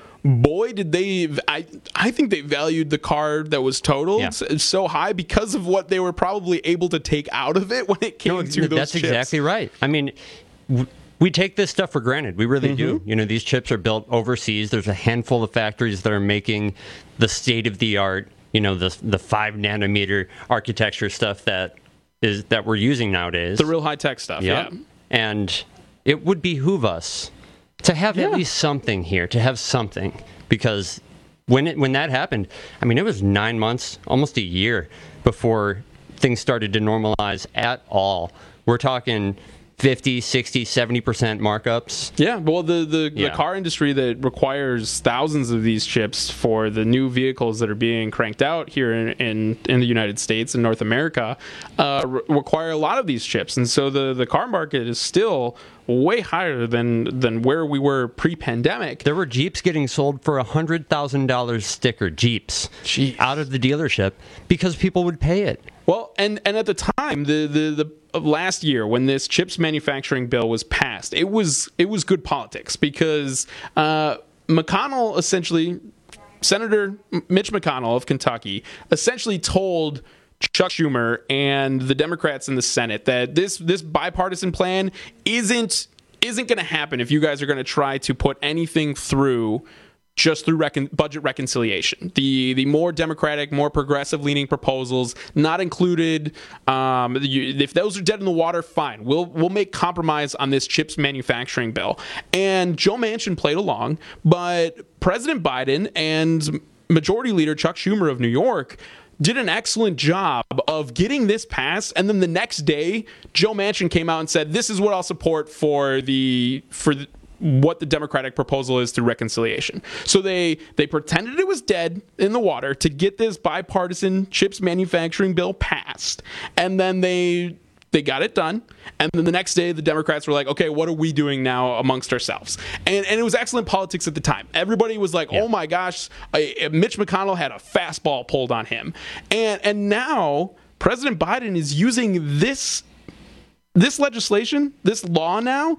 boy, did they! I I think they valued the car that was totaled yeah. so high because of what they were probably able to take out of it when it came no, to those that's chips. Exactly right. I mean, w- we take this stuff for granted. We really Mm-hmm. do. You know, these chips are built overseas. There's a handful of factories that are making the state of the art. You know, the the five nanometer architecture stuff that is that we're using nowadays. The real high tech stuff. Yep. Yeah, and it would behoove us to have yeah. at least something here, to have something, because when it when that happened, I mean, it was nine months, almost a year before things started to normalize at all. We're talking fifty, sixty, seventy percent markups. Yeah, well, the, the, Yeah. the car industry that requires thousands of these chips for the new vehicles that are being cranked out here in, in, in the United States and North America uh, re- require a lot of these chips. And so the, the car market is still way higher than, than where we were pre-pandemic. There were Jeeps getting sold for one hundred thousand dollars sticker, Jeeps, Jeez. out of the dealership because people would pay it. Well, and, and at the time, the, the, the of last year when this chips manufacturing bill was passed, it was it was good politics because uh, McConnell essentially, Senator Mitch McConnell of Kentucky, essentially told Chuck Schumer and the Democrats in the Senate that this this bipartisan plan isn't isn't going to happen if you guys are going to try to put anything through just through recon- budget reconciliation. The the more Democratic, more progressive-leaning proposals, not included. Um, you, if those are dead in the water, fine. We'll we'll make compromise on this chips manufacturing bill. And Joe Manchin played along, but President Biden and Majority Leader Chuck Schumer of New York did an excellent job of getting this passed, and then the next day, Joe Manchin came out and said, "This is what I'll support for the for." The, what the Democratic proposal is through reconciliation." So they they pretended it was dead in the water to get this bipartisan chips manufacturing bill passed. And then they they got it done. And then the next day, the Democrats were like, okay, what are we doing now amongst ourselves? And and it was excellent politics at the time. Everybody was like, yeah. oh my gosh, I, Mitch McConnell had a fastball pulled on him. And and now President Biden is using this this legislation, this law now,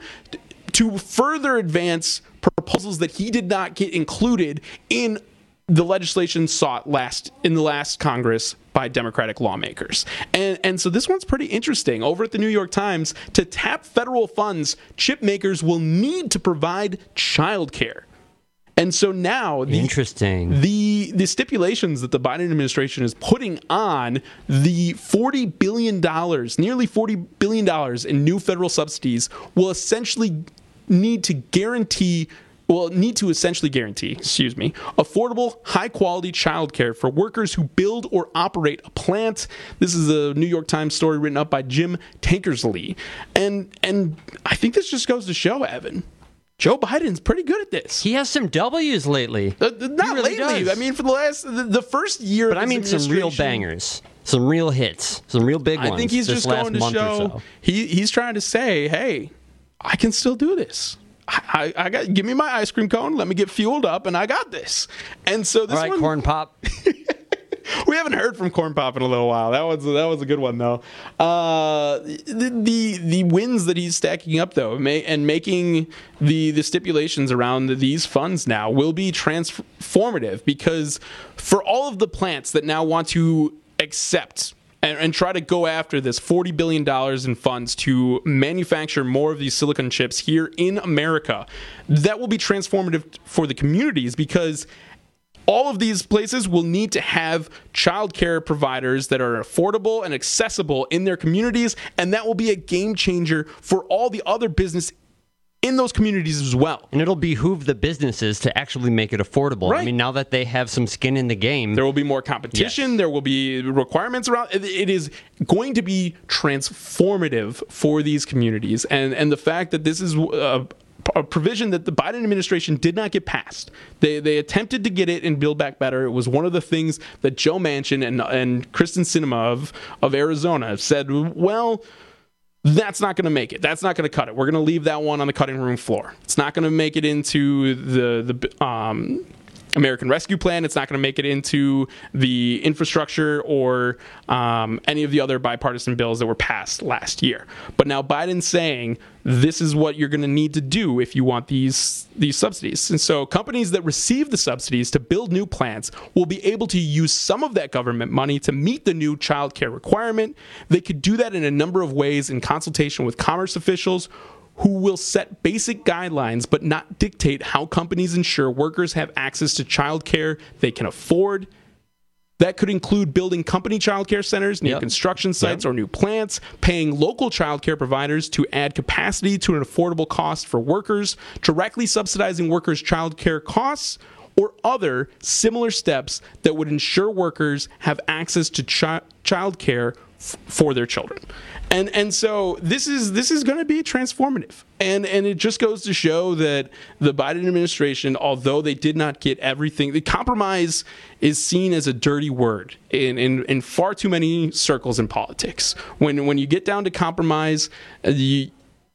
to further advance proposals that he did not get included in the legislation sought last in the last Congress by Democratic lawmakers. And and so this one's pretty interesting. Over at the New York Times, to tap federal funds, chip makers will need to provide childcare. And so now the, Interesting. the the stipulations that the Biden administration is putting on the forty billion dollars, nearly forty billion dollars in new federal subsidies will essentially need to guarantee, well, need to essentially guarantee, excuse me, affordable, high-quality childcare for workers who build or operate a plant. This is a New York Times story written up by Jim Tankersley. And and I think this just goes to show, Evan, Joe Biden's pretty good at this. He has some W's lately. Uh, not really lately. does. I mean, for the last, the, the first year But of I mean his some real administration- bangers. Some real hits. Some real big ones. I think he's this just last going to month show, or so. he he's trying to say, hey, I can still do this. I, I, I got give me my ice cream cone, let me get fueled up, and I got this. And so this All right, one, Corn Pop. we haven't heard from Corn Pop in a little while. That was that was a good one though. Uh, the, the the wins that he's stacking up though, may, and making the the stipulations around these funds now will be transformative, because for all of the plants that now want to accept and, and try to go after this forty billion dollars in funds to manufacture more of these silicon chips here in America, that will be transformative for the communities, because all of these places will need to have childcare providers that are affordable and accessible in their communities, and that will be a game changer for all the other business in those communities as well. And it'll behoove the businesses to actually make it affordable. Right. I mean, now that they have some skin in the game. There will be more competition. Yes. There will be requirements around. It, it is going to be transformative for these communities. And, and the fact that this is a, a provision that the Biden administration did not get passed. They they attempted to get it in Build Back Better. It was one of the things that Joe Manchin and, and Kristen Sinema of, of Arizona said, well, that's not going to make it. That's not going to cut it. We're going to leave that one on the cutting room floor. It's not going to make it into the the um, American Rescue Plan. It's not going to make it into the infrastructure or um, any of the other bipartisan bills that were passed last year. But now Biden's saying this is what you're going to need to do if you want these these subsidies. And so companies that receive the subsidies to build new plants will be able to use some of that government money to meet the new child care requirement. They could do that in a number of ways in consultation with commerce officials, who will set basic guidelines but not dictate how companies ensure workers have access to child care they can afford. That could include building company child care centers near Yep. construction sites Yep. or new plants, paying local child care providers to add capacity to an affordable cost for workers, directly subsidizing workers' child care costs, or other similar steps that would ensure workers have access to chi- child care f- for their children. And and so this is this is going to be transformative. And and it just goes to show that the Biden administration, although they did not get everything, the compromise is seen as a dirty word in, in, in far too many circles in politics. When when you get down to compromise, uh, you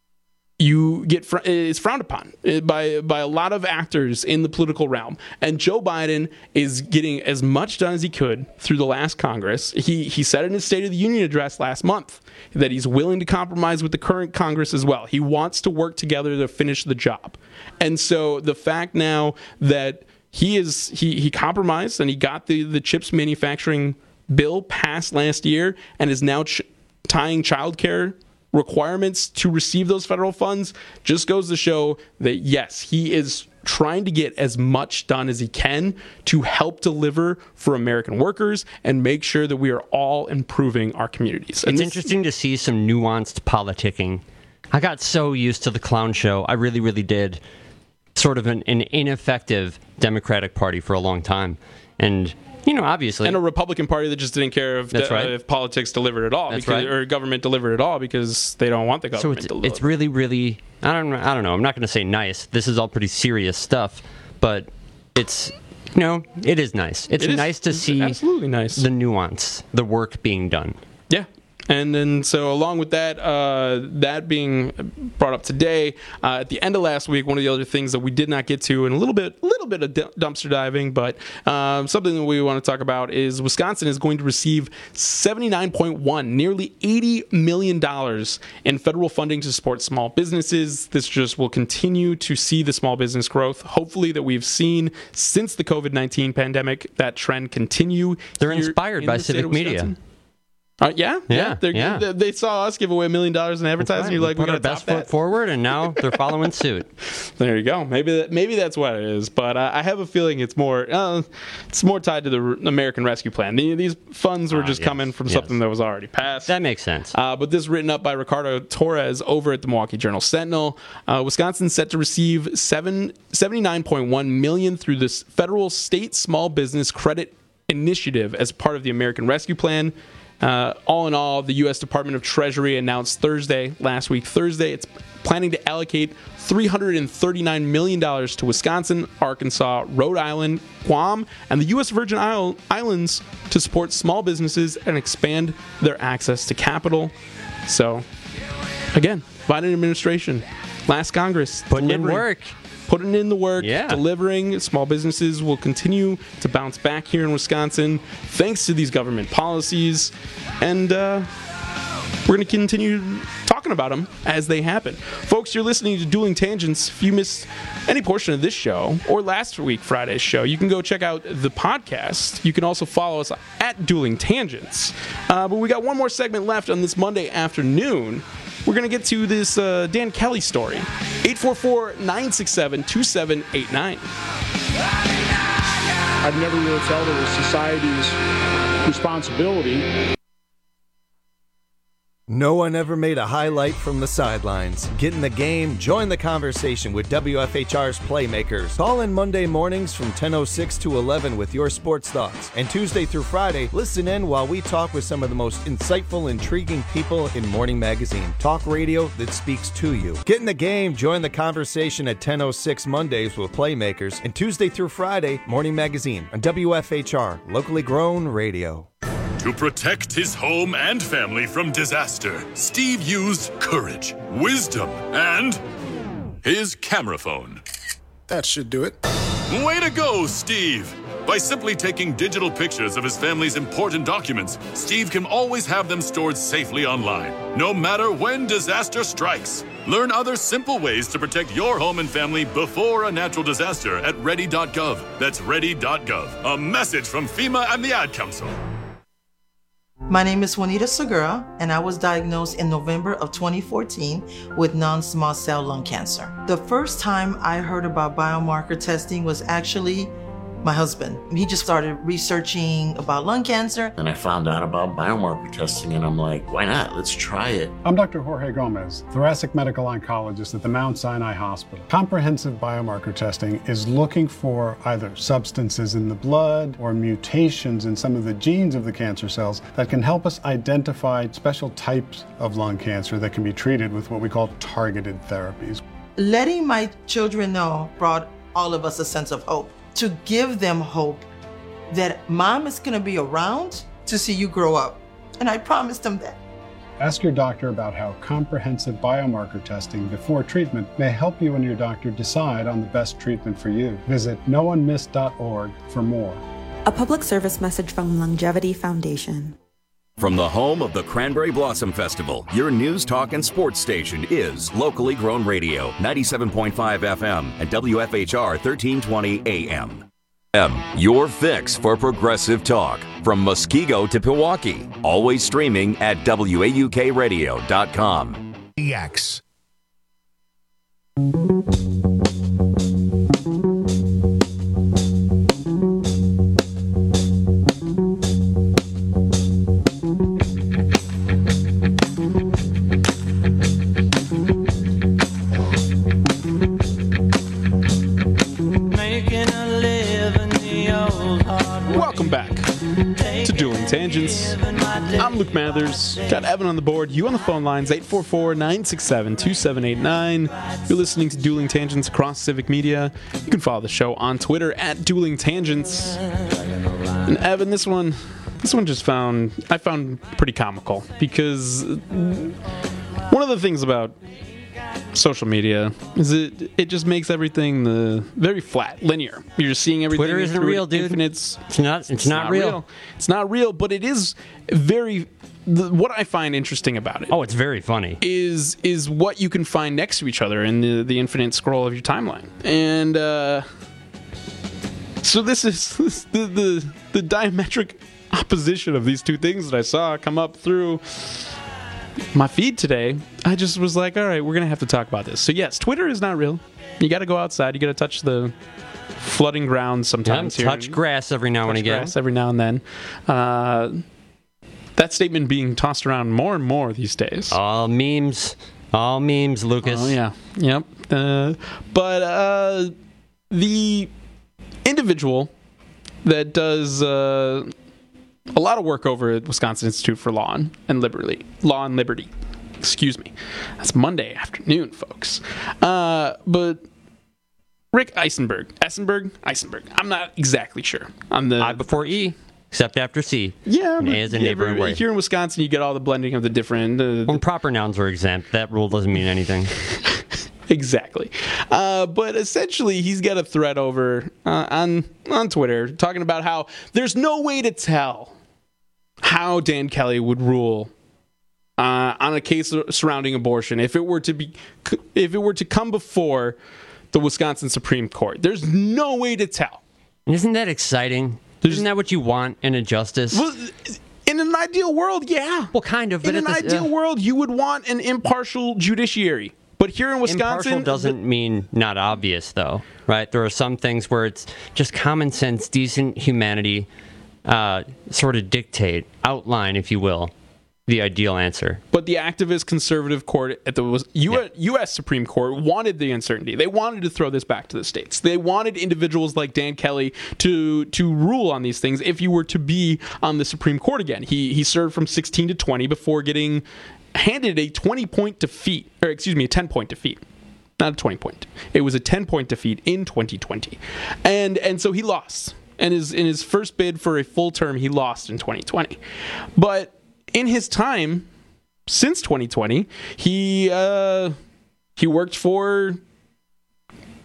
you get fr- it's frowned upon by by a lot of actors in the political realm. And Joe Biden is getting as much done as he could through the last Congress. He he said in his State of the Union address last month that he's willing to compromise with the current Congress as well. He wants to work together to finish the job. And so the fact now that he is he he compromised and he got the the chips manufacturing bill passed last year and is now ch- tying childcare requirements to receive those federal funds just goes to show that yes, he is trying to get as much done as he can to help deliver for American workers and make sure that we are all improving our communities. And it's this- interesting to see some nuanced politicking. I got so used to the clown show. I really, really did. Sort of an, an ineffective Democratic Party for a long time. And you know, obviously. And a Republican Party that just didn't care if, That's the, right. uh, if politics delivered at all, That's because, right. or government delivered at all, because they don't want the So government it's, to deliver. it's really, really, I don't know, I don't know. I'm not going to say nice. This is all pretty serious stuff, but it's, you know, it is nice. It's It is- nice to it's see absolutely nice. the nuance, the work being done. Yeah. And then, so along with that, uh, that being brought up today, uh, at the end of last week, one of the other things that we did not get to, and a little bit, little bit of d- dumpster diving, but um, something that we want to talk about is Wisconsin is going to receive seventy-nine point one, nearly eighty million dollars in federal funding to support small businesses. This just will continue to see the small business growth, hopefully, that we've seen since the covid nineteen pandemic. That trend continue. They're here inspired in by the state civic of media. Wisconsin. Uh, yeah, Yeah, They're, yeah. They, they saw us give away a million dollars in advertising. You're like, we put got our to best top foot that. forward, and now they're following suit. There you go. Maybe that, maybe that's what it is. But uh, I have a feeling it's more uh, it's more tied to the R- American Rescue Plan. The, these funds were Ah, just yes, coming from yes. something that was already passed. That makes sense. Uh, but this is written up by Ricardo Torres over at the Milwaukee Journal Sentinel. Uh, Wisconsin's set to receive seven, seventy-nine point one million dollars through this federal state small business credit initiative as part of the American Rescue Plan. Uh, all in all, the U S Department of Treasury announced Thursday, last week Thursday, it's planning to allocate three hundred thirty-nine million dollars to Wisconsin, Arkansas, Rhode Island, Guam, and the U S Virgin Isle- Islands to support small businesses and expand their access to capital. So, again, Biden administration, last Congress, Putting in delivering- work. Putting in the work, Yeah. delivering. Small businesses will continue to bounce back here in Wisconsin thanks to these government policies. And uh, we're going to continue talking about them as they happen. Folks, you're listening to Dueling Tangents. If you missed any portion of this show or last week Friday's show, you can go check out the podcast. You can also follow us at Dueling Tangents. Uh, but we got one more segment left on this Monday afternoon. We're going to get to this uh, Dan Kelly story. eight four four, nine six seven, two seven eight nine. I've never really felt it was society's responsibility. No one ever made a highlight from the sidelines. Get in the game, join the conversation with W F H R's Playmakers. Call in Monday mornings from ten oh six to eleven with your sports thoughts. And Tuesday through Friday, listen in while we talk with some of the most insightful, intriguing people in Morning Magazine. Talk radio that speaks to you. Get in the game, join the conversation at ten oh six Mondays with Playmakers. And Tuesday through Friday, Morning Magazine on W F H R, locally grown radio. To protect his home and family from disaster, Steve used courage, wisdom, and his camera phone. That should do it. Way to go, Steve! By simply taking digital pictures of his family's important documents, Steve can always have them stored safely online, no matter when disaster strikes. Learn other simple ways to protect your home and family before a natural disaster at ready dot gov. That's ready dot gov. A message from FEMA and the Ad Council. My name is Juanita Segura, and I was diagnosed in November of twenty fourteen with non-small cell lung cancer. The first time I heard about biomarker testing was actually my husband. He just started researching about lung cancer. And I found out about biomarker testing, and I'm like, why not? Let's try it. I'm Doctor Jorge Gomez, thoracic medical oncologist at the Mount Sinai Hospital. Comprehensive biomarker testing is looking for either substances in the blood or mutations in some of the genes of the cancer cells that can help us identify special types of lung cancer that can be treated with what we call targeted therapies. Letting my children know brought all of us a sense of hope. To give them hope that mom is going to be around to see you grow up. And I promised them that. Ask your doctor about how comprehensive biomarker testing before treatment may help you and your doctor decide on the best treatment for you. Visit no one missed dot org for more. A public service message from Longevity Foundation. From the home of the Cranberry Blossom Festival, your news, talk, and sports station is Locally Grown Radio, ninety-seven point five F M and W F H R thirteen twenty A M. M, your fix for progressive talk. From Muskego to Pewaukee. Always streaming at W A U K radio dot com. E X. Welcome back to Dueling Tangents. I'm Luke Mathers. Got Evan on the board. You on the phone lines, eight four four, nine six seven, two seven eight nine. You're listening to Dueling Tangents across Civic Media. You can follow the show on Twitter at Dueling Tangents. And Evan, this one, this one just found, I found pretty comical because one of the things about social media is it it just makes everything the very flat, linear. You're just seeing everything. Twitter isn't real, dude. Infinite's, it's not. It's, it's not, not real. real. It's not real, but it is very. The, what I find interesting about it. Oh, it's very funny. Is is what you can find next to each other in the the infinite scroll of your timeline, and uh, so this is the the the diametric opposition of these two things that I saw come up through my feed today. I just was like, all right, we're going to have to talk about this. So yes, Twitter is not real. You got to go outside. You got to touch the flooding ground sometimes. Yeah, touch here. grass every now touch and again. Grass every now and then. Uh, that statement being tossed around more and more these days. All memes. All memes, Lucas. Oh, yeah. Yep. Uh, but uh, the individual that does... Uh, a lot of work over at Wisconsin Institute for Law and Liberty. Law and Liberty. Excuse me. That's Monday afternoon, folks. Uh, but Rick Eisenberg. Eisenberg? Eisenberg. I'm not exactly sure. On the I before E, except after C. Yeah. And A is a neighboring word. Here in Wisconsin, you get all the blending of the different... Uh, when proper nouns are exempt, that rule doesn't mean anything. Exactly. Uh, but essentially, he's got a thread over uh, on, on Twitter talking about how there's no way to tell how Dan Kelly would rule uh, on a case surrounding abortion if it were to be if it were to come before the Wisconsin Supreme Court. There's no way to tell. Isn't that exciting? There's, Isn't that what you want in a justice? Well, in an ideal world, yeah. Well, kind of. But in an the, ideal uh, world, you would want an impartial judiciary. But here in Wisconsin... Impartial doesn't the, mean not obvious, though, right? There are some things where it's just common sense, decent humanity uh, sort of dictate, outline, if you will, the ideal answer. But the activist conservative court at the U S, yeah. U S Supreme Court wanted the uncertainty. They wanted to throw this back to the states. They wanted individuals like Dan Kelly to to rule on these things if you were to be on the Supreme Court again. He he served from sixteen to twenty before getting handed a twenty-point defeat, or excuse me, a ten-point defeat. Not a twenty-point. It was a ten-point defeat in twenty twenty. And and so he lost. And his, in his first bid for a full term, he lost in twenty twenty. But in his time since twenty twenty, he uh, he worked for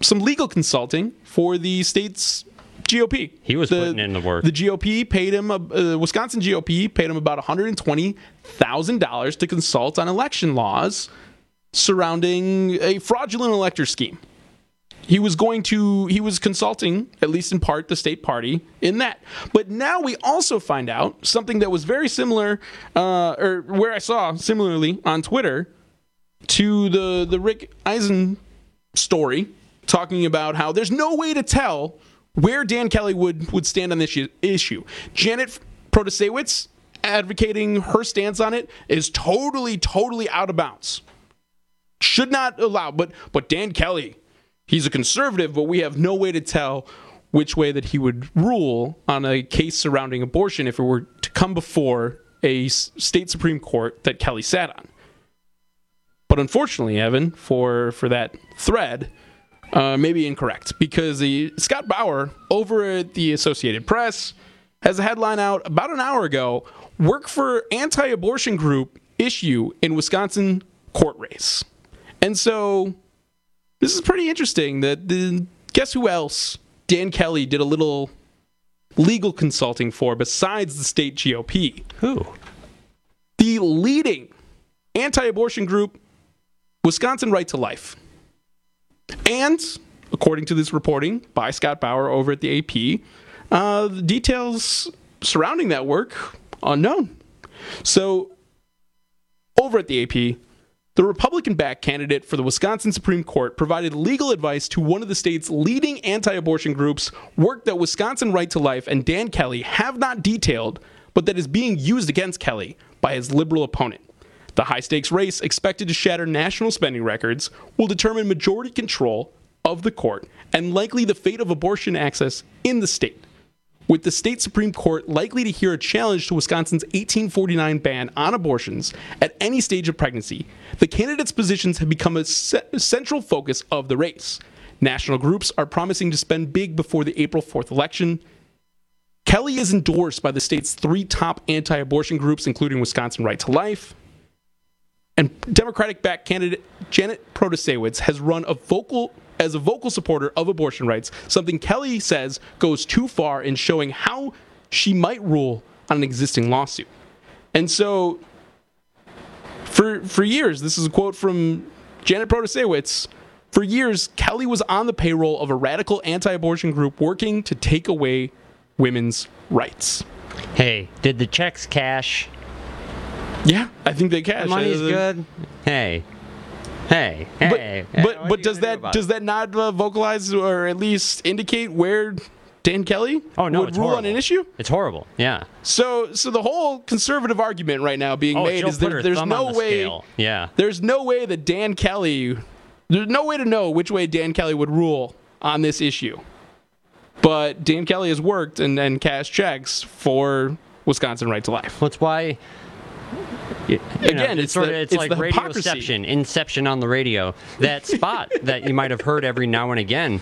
some legal consulting for the state's G O P. He was the, putting in the work. The G O P paid him, uh, Wisconsin G O P paid him about one hundred twenty thousand dollars to consult on election laws surrounding a fraudulent elector scheme. He was going to, he was consulting, at least in part, the state party in that. But now we also find out something that was very similar, uh, or where I saw similarly on Twitter to the, the Rick Eisen story, talking about how there's no way to tell where Dan Kelly would, would stand on this issue. Janet Protasewicz advocating her stance on it is totally, totally out of bounds. Should not allow, but but Dan Kelly, he's a conservative, but we have no way to tell which way that he would rule on a case surrounding abortion if it were to come before a state Supreme Court that Kelly sat on. But unfortunately, Evan, for, for that thread, uh, may be incorrect, because the, Scott Bauer over at the Associated Press has a headline out about an hour ago, work for anti-abortion group issue in Wisconsin court race. And so this is pretty interesting that the, guess who else Dan Kelly did a little legal consulting for besides the state G O P? Who? The leading anti-abortion group, Wisconsin Right to Life. And according to this reporting by Scott Bauer over at the A P, uh, the details surrounding that work unknown. So over at the A P, the Republican-backed candidate for the Wisconsin Supreme Court provided legal advice to one of the state's leading anti-abortion groups, work that Wisconsin Right to Life and Dan Kelly have not detailed, but that is being used against Kelly by his liberal opponent. The high-stakes race, expected to shatter national spending records, will determine majority control of the court and likely the fate of abortion access in the state, with the state Supreme Court likely to hear a challenge to Wisconsin's eighteen forty-nine ban on abortions at any stage of pregnancy. The candidates' positions have become a ce- central focus of the race. National groups are promising to spend big before the April fourth election. Kelly is endorsed by the state's three top anti-abortion groups, including Wisconsin Right to Life. And Democratic-backed candidate Janet Protasewicz has run a vocal as a vocal supporter of abortion rights, something Kelly says goes too far in showing how she might rule on an existing lawsuit. And so, for for years, this is a quote from Janet Protasewicz, for years, Kelly was on the payroll of a radical anti-abortion group working to take away women's rights. Hey, did the checks cash? Yeah, I think they cash. The money's uh, good. Hey. Hey, hey, but but, but does that does that not uh, vocalize or at least indicate where Dan Kelly oh, no, would it's rule horrible. on an issue? It's horrible. Yeah. So so the whole conservative argument right now being oh, made is that there's no the way. Scale. Yeah. There's no way that Dan Kelly. There's no way to know which way Dan Kelly would rule on this issue. But Dan Kelly has worked and, and cashed checks for Wisconsin Right to Life. That's why. You, you Again, know, it's, sort the, of, it's, it's like the radioception, inception on the radio. That spot that you might have heard every now and again.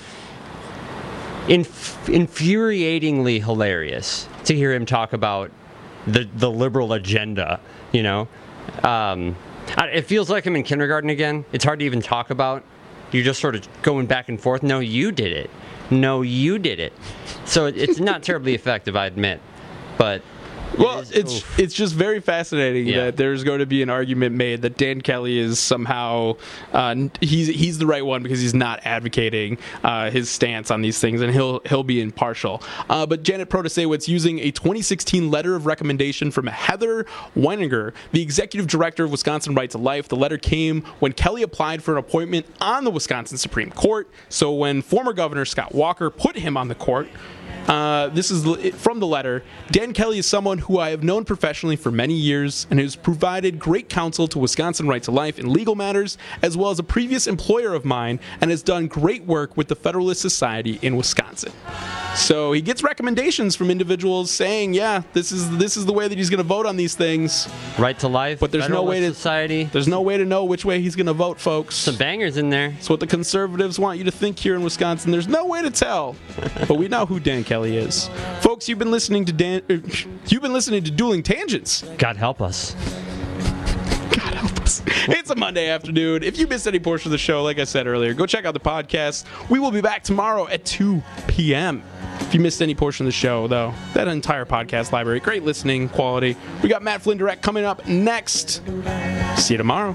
Inf- infuriatingly hilarious to hear him talk about the the liberal agenda. You know, um, I, it feels like I'm in kindergarten again. It's hard to even talk about. You're just sort of going back and forth. No, you did it. No, you did it. So it, it's not terribly effective, I admit, but. Well, it is, it's oof. it's just very fascinating Yeah. that there's going to be an argument made that Dan Kelly is somehow uh, he's he's the right one because he's not advocating uh, his stance on these things, and he'll he'll be impartial. Uh, but Janet Protasewicz, using a twenty sixteen letter of recommendation from Heather Weininger, the executive director of Wisconsin Right to Life. The letter came when Kelly applied for an appointment on the Wisconsin Supreme Court. So when former Governor Scott Walker put him on the court. Uh, this is from the letter. Dan Kelly is someone who I have known professionally for many years and has provided great counsel to Wisconsin Right to Life in legal matters, as well as a previous employer of mine, and has done great work with the Federalist Society in Wisconsin. So he gets recommendations from individuals saying, yeah, this is this is the way that he's going to vote on these things. Right to Life, but there's no way to Society. There's no way to know which way he's going to vote, folks. Some bangers in there. It's what the conservatives want you to think here in Wisconsin. There's no way to tell, but we know who Dan Kelly is. Folks, you've been listening to Dan. Er, you've been listening to Dueling Tangents. God help us. God help us. It's a Monday afternoon. If you missed any portion of the show, like I said earlier, go check out the podcast. We will be back tomorrow at two p.m. If you missed any portion of the show, though, that entire podcast library, great listening quality. We got Matt Flynn Direct coming up next. See you tomorrow.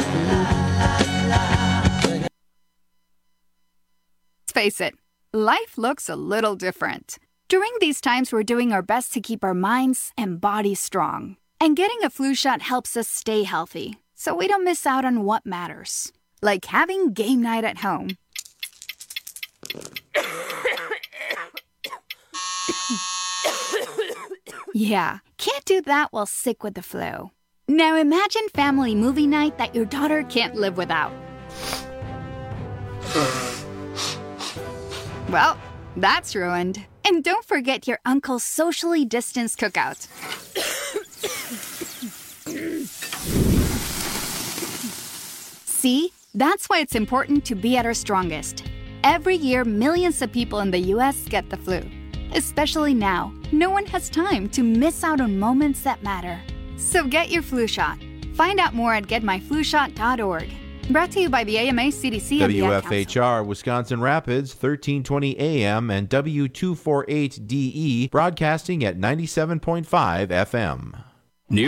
Let's face it, life looks a little different. During these times, we're doing our best to keep our minds and bodies strong. And getting a flu shot helps us stay healthy, so we don't miss out on what matters. Like having game night at home. Yeah, can't do that while sick with the flu. Now imagine family movie night that your daughter can't live without. Well, that's ruined. And don't forget your uncle's socially distanced cookout. See? That's why it's important to be at our strongest. Every year, millions of people in the U S get the flu. Especially now, no one has time to miss out on moments that matter. So get your flu shot. Find out more at get my flu shot dot org. Brought to you by the A M A, C D C, and the W F H R Wisconsin Rapids, thirteen twenty A M and W two forty-eight D E, broadcasting at ninety-seven point five F M.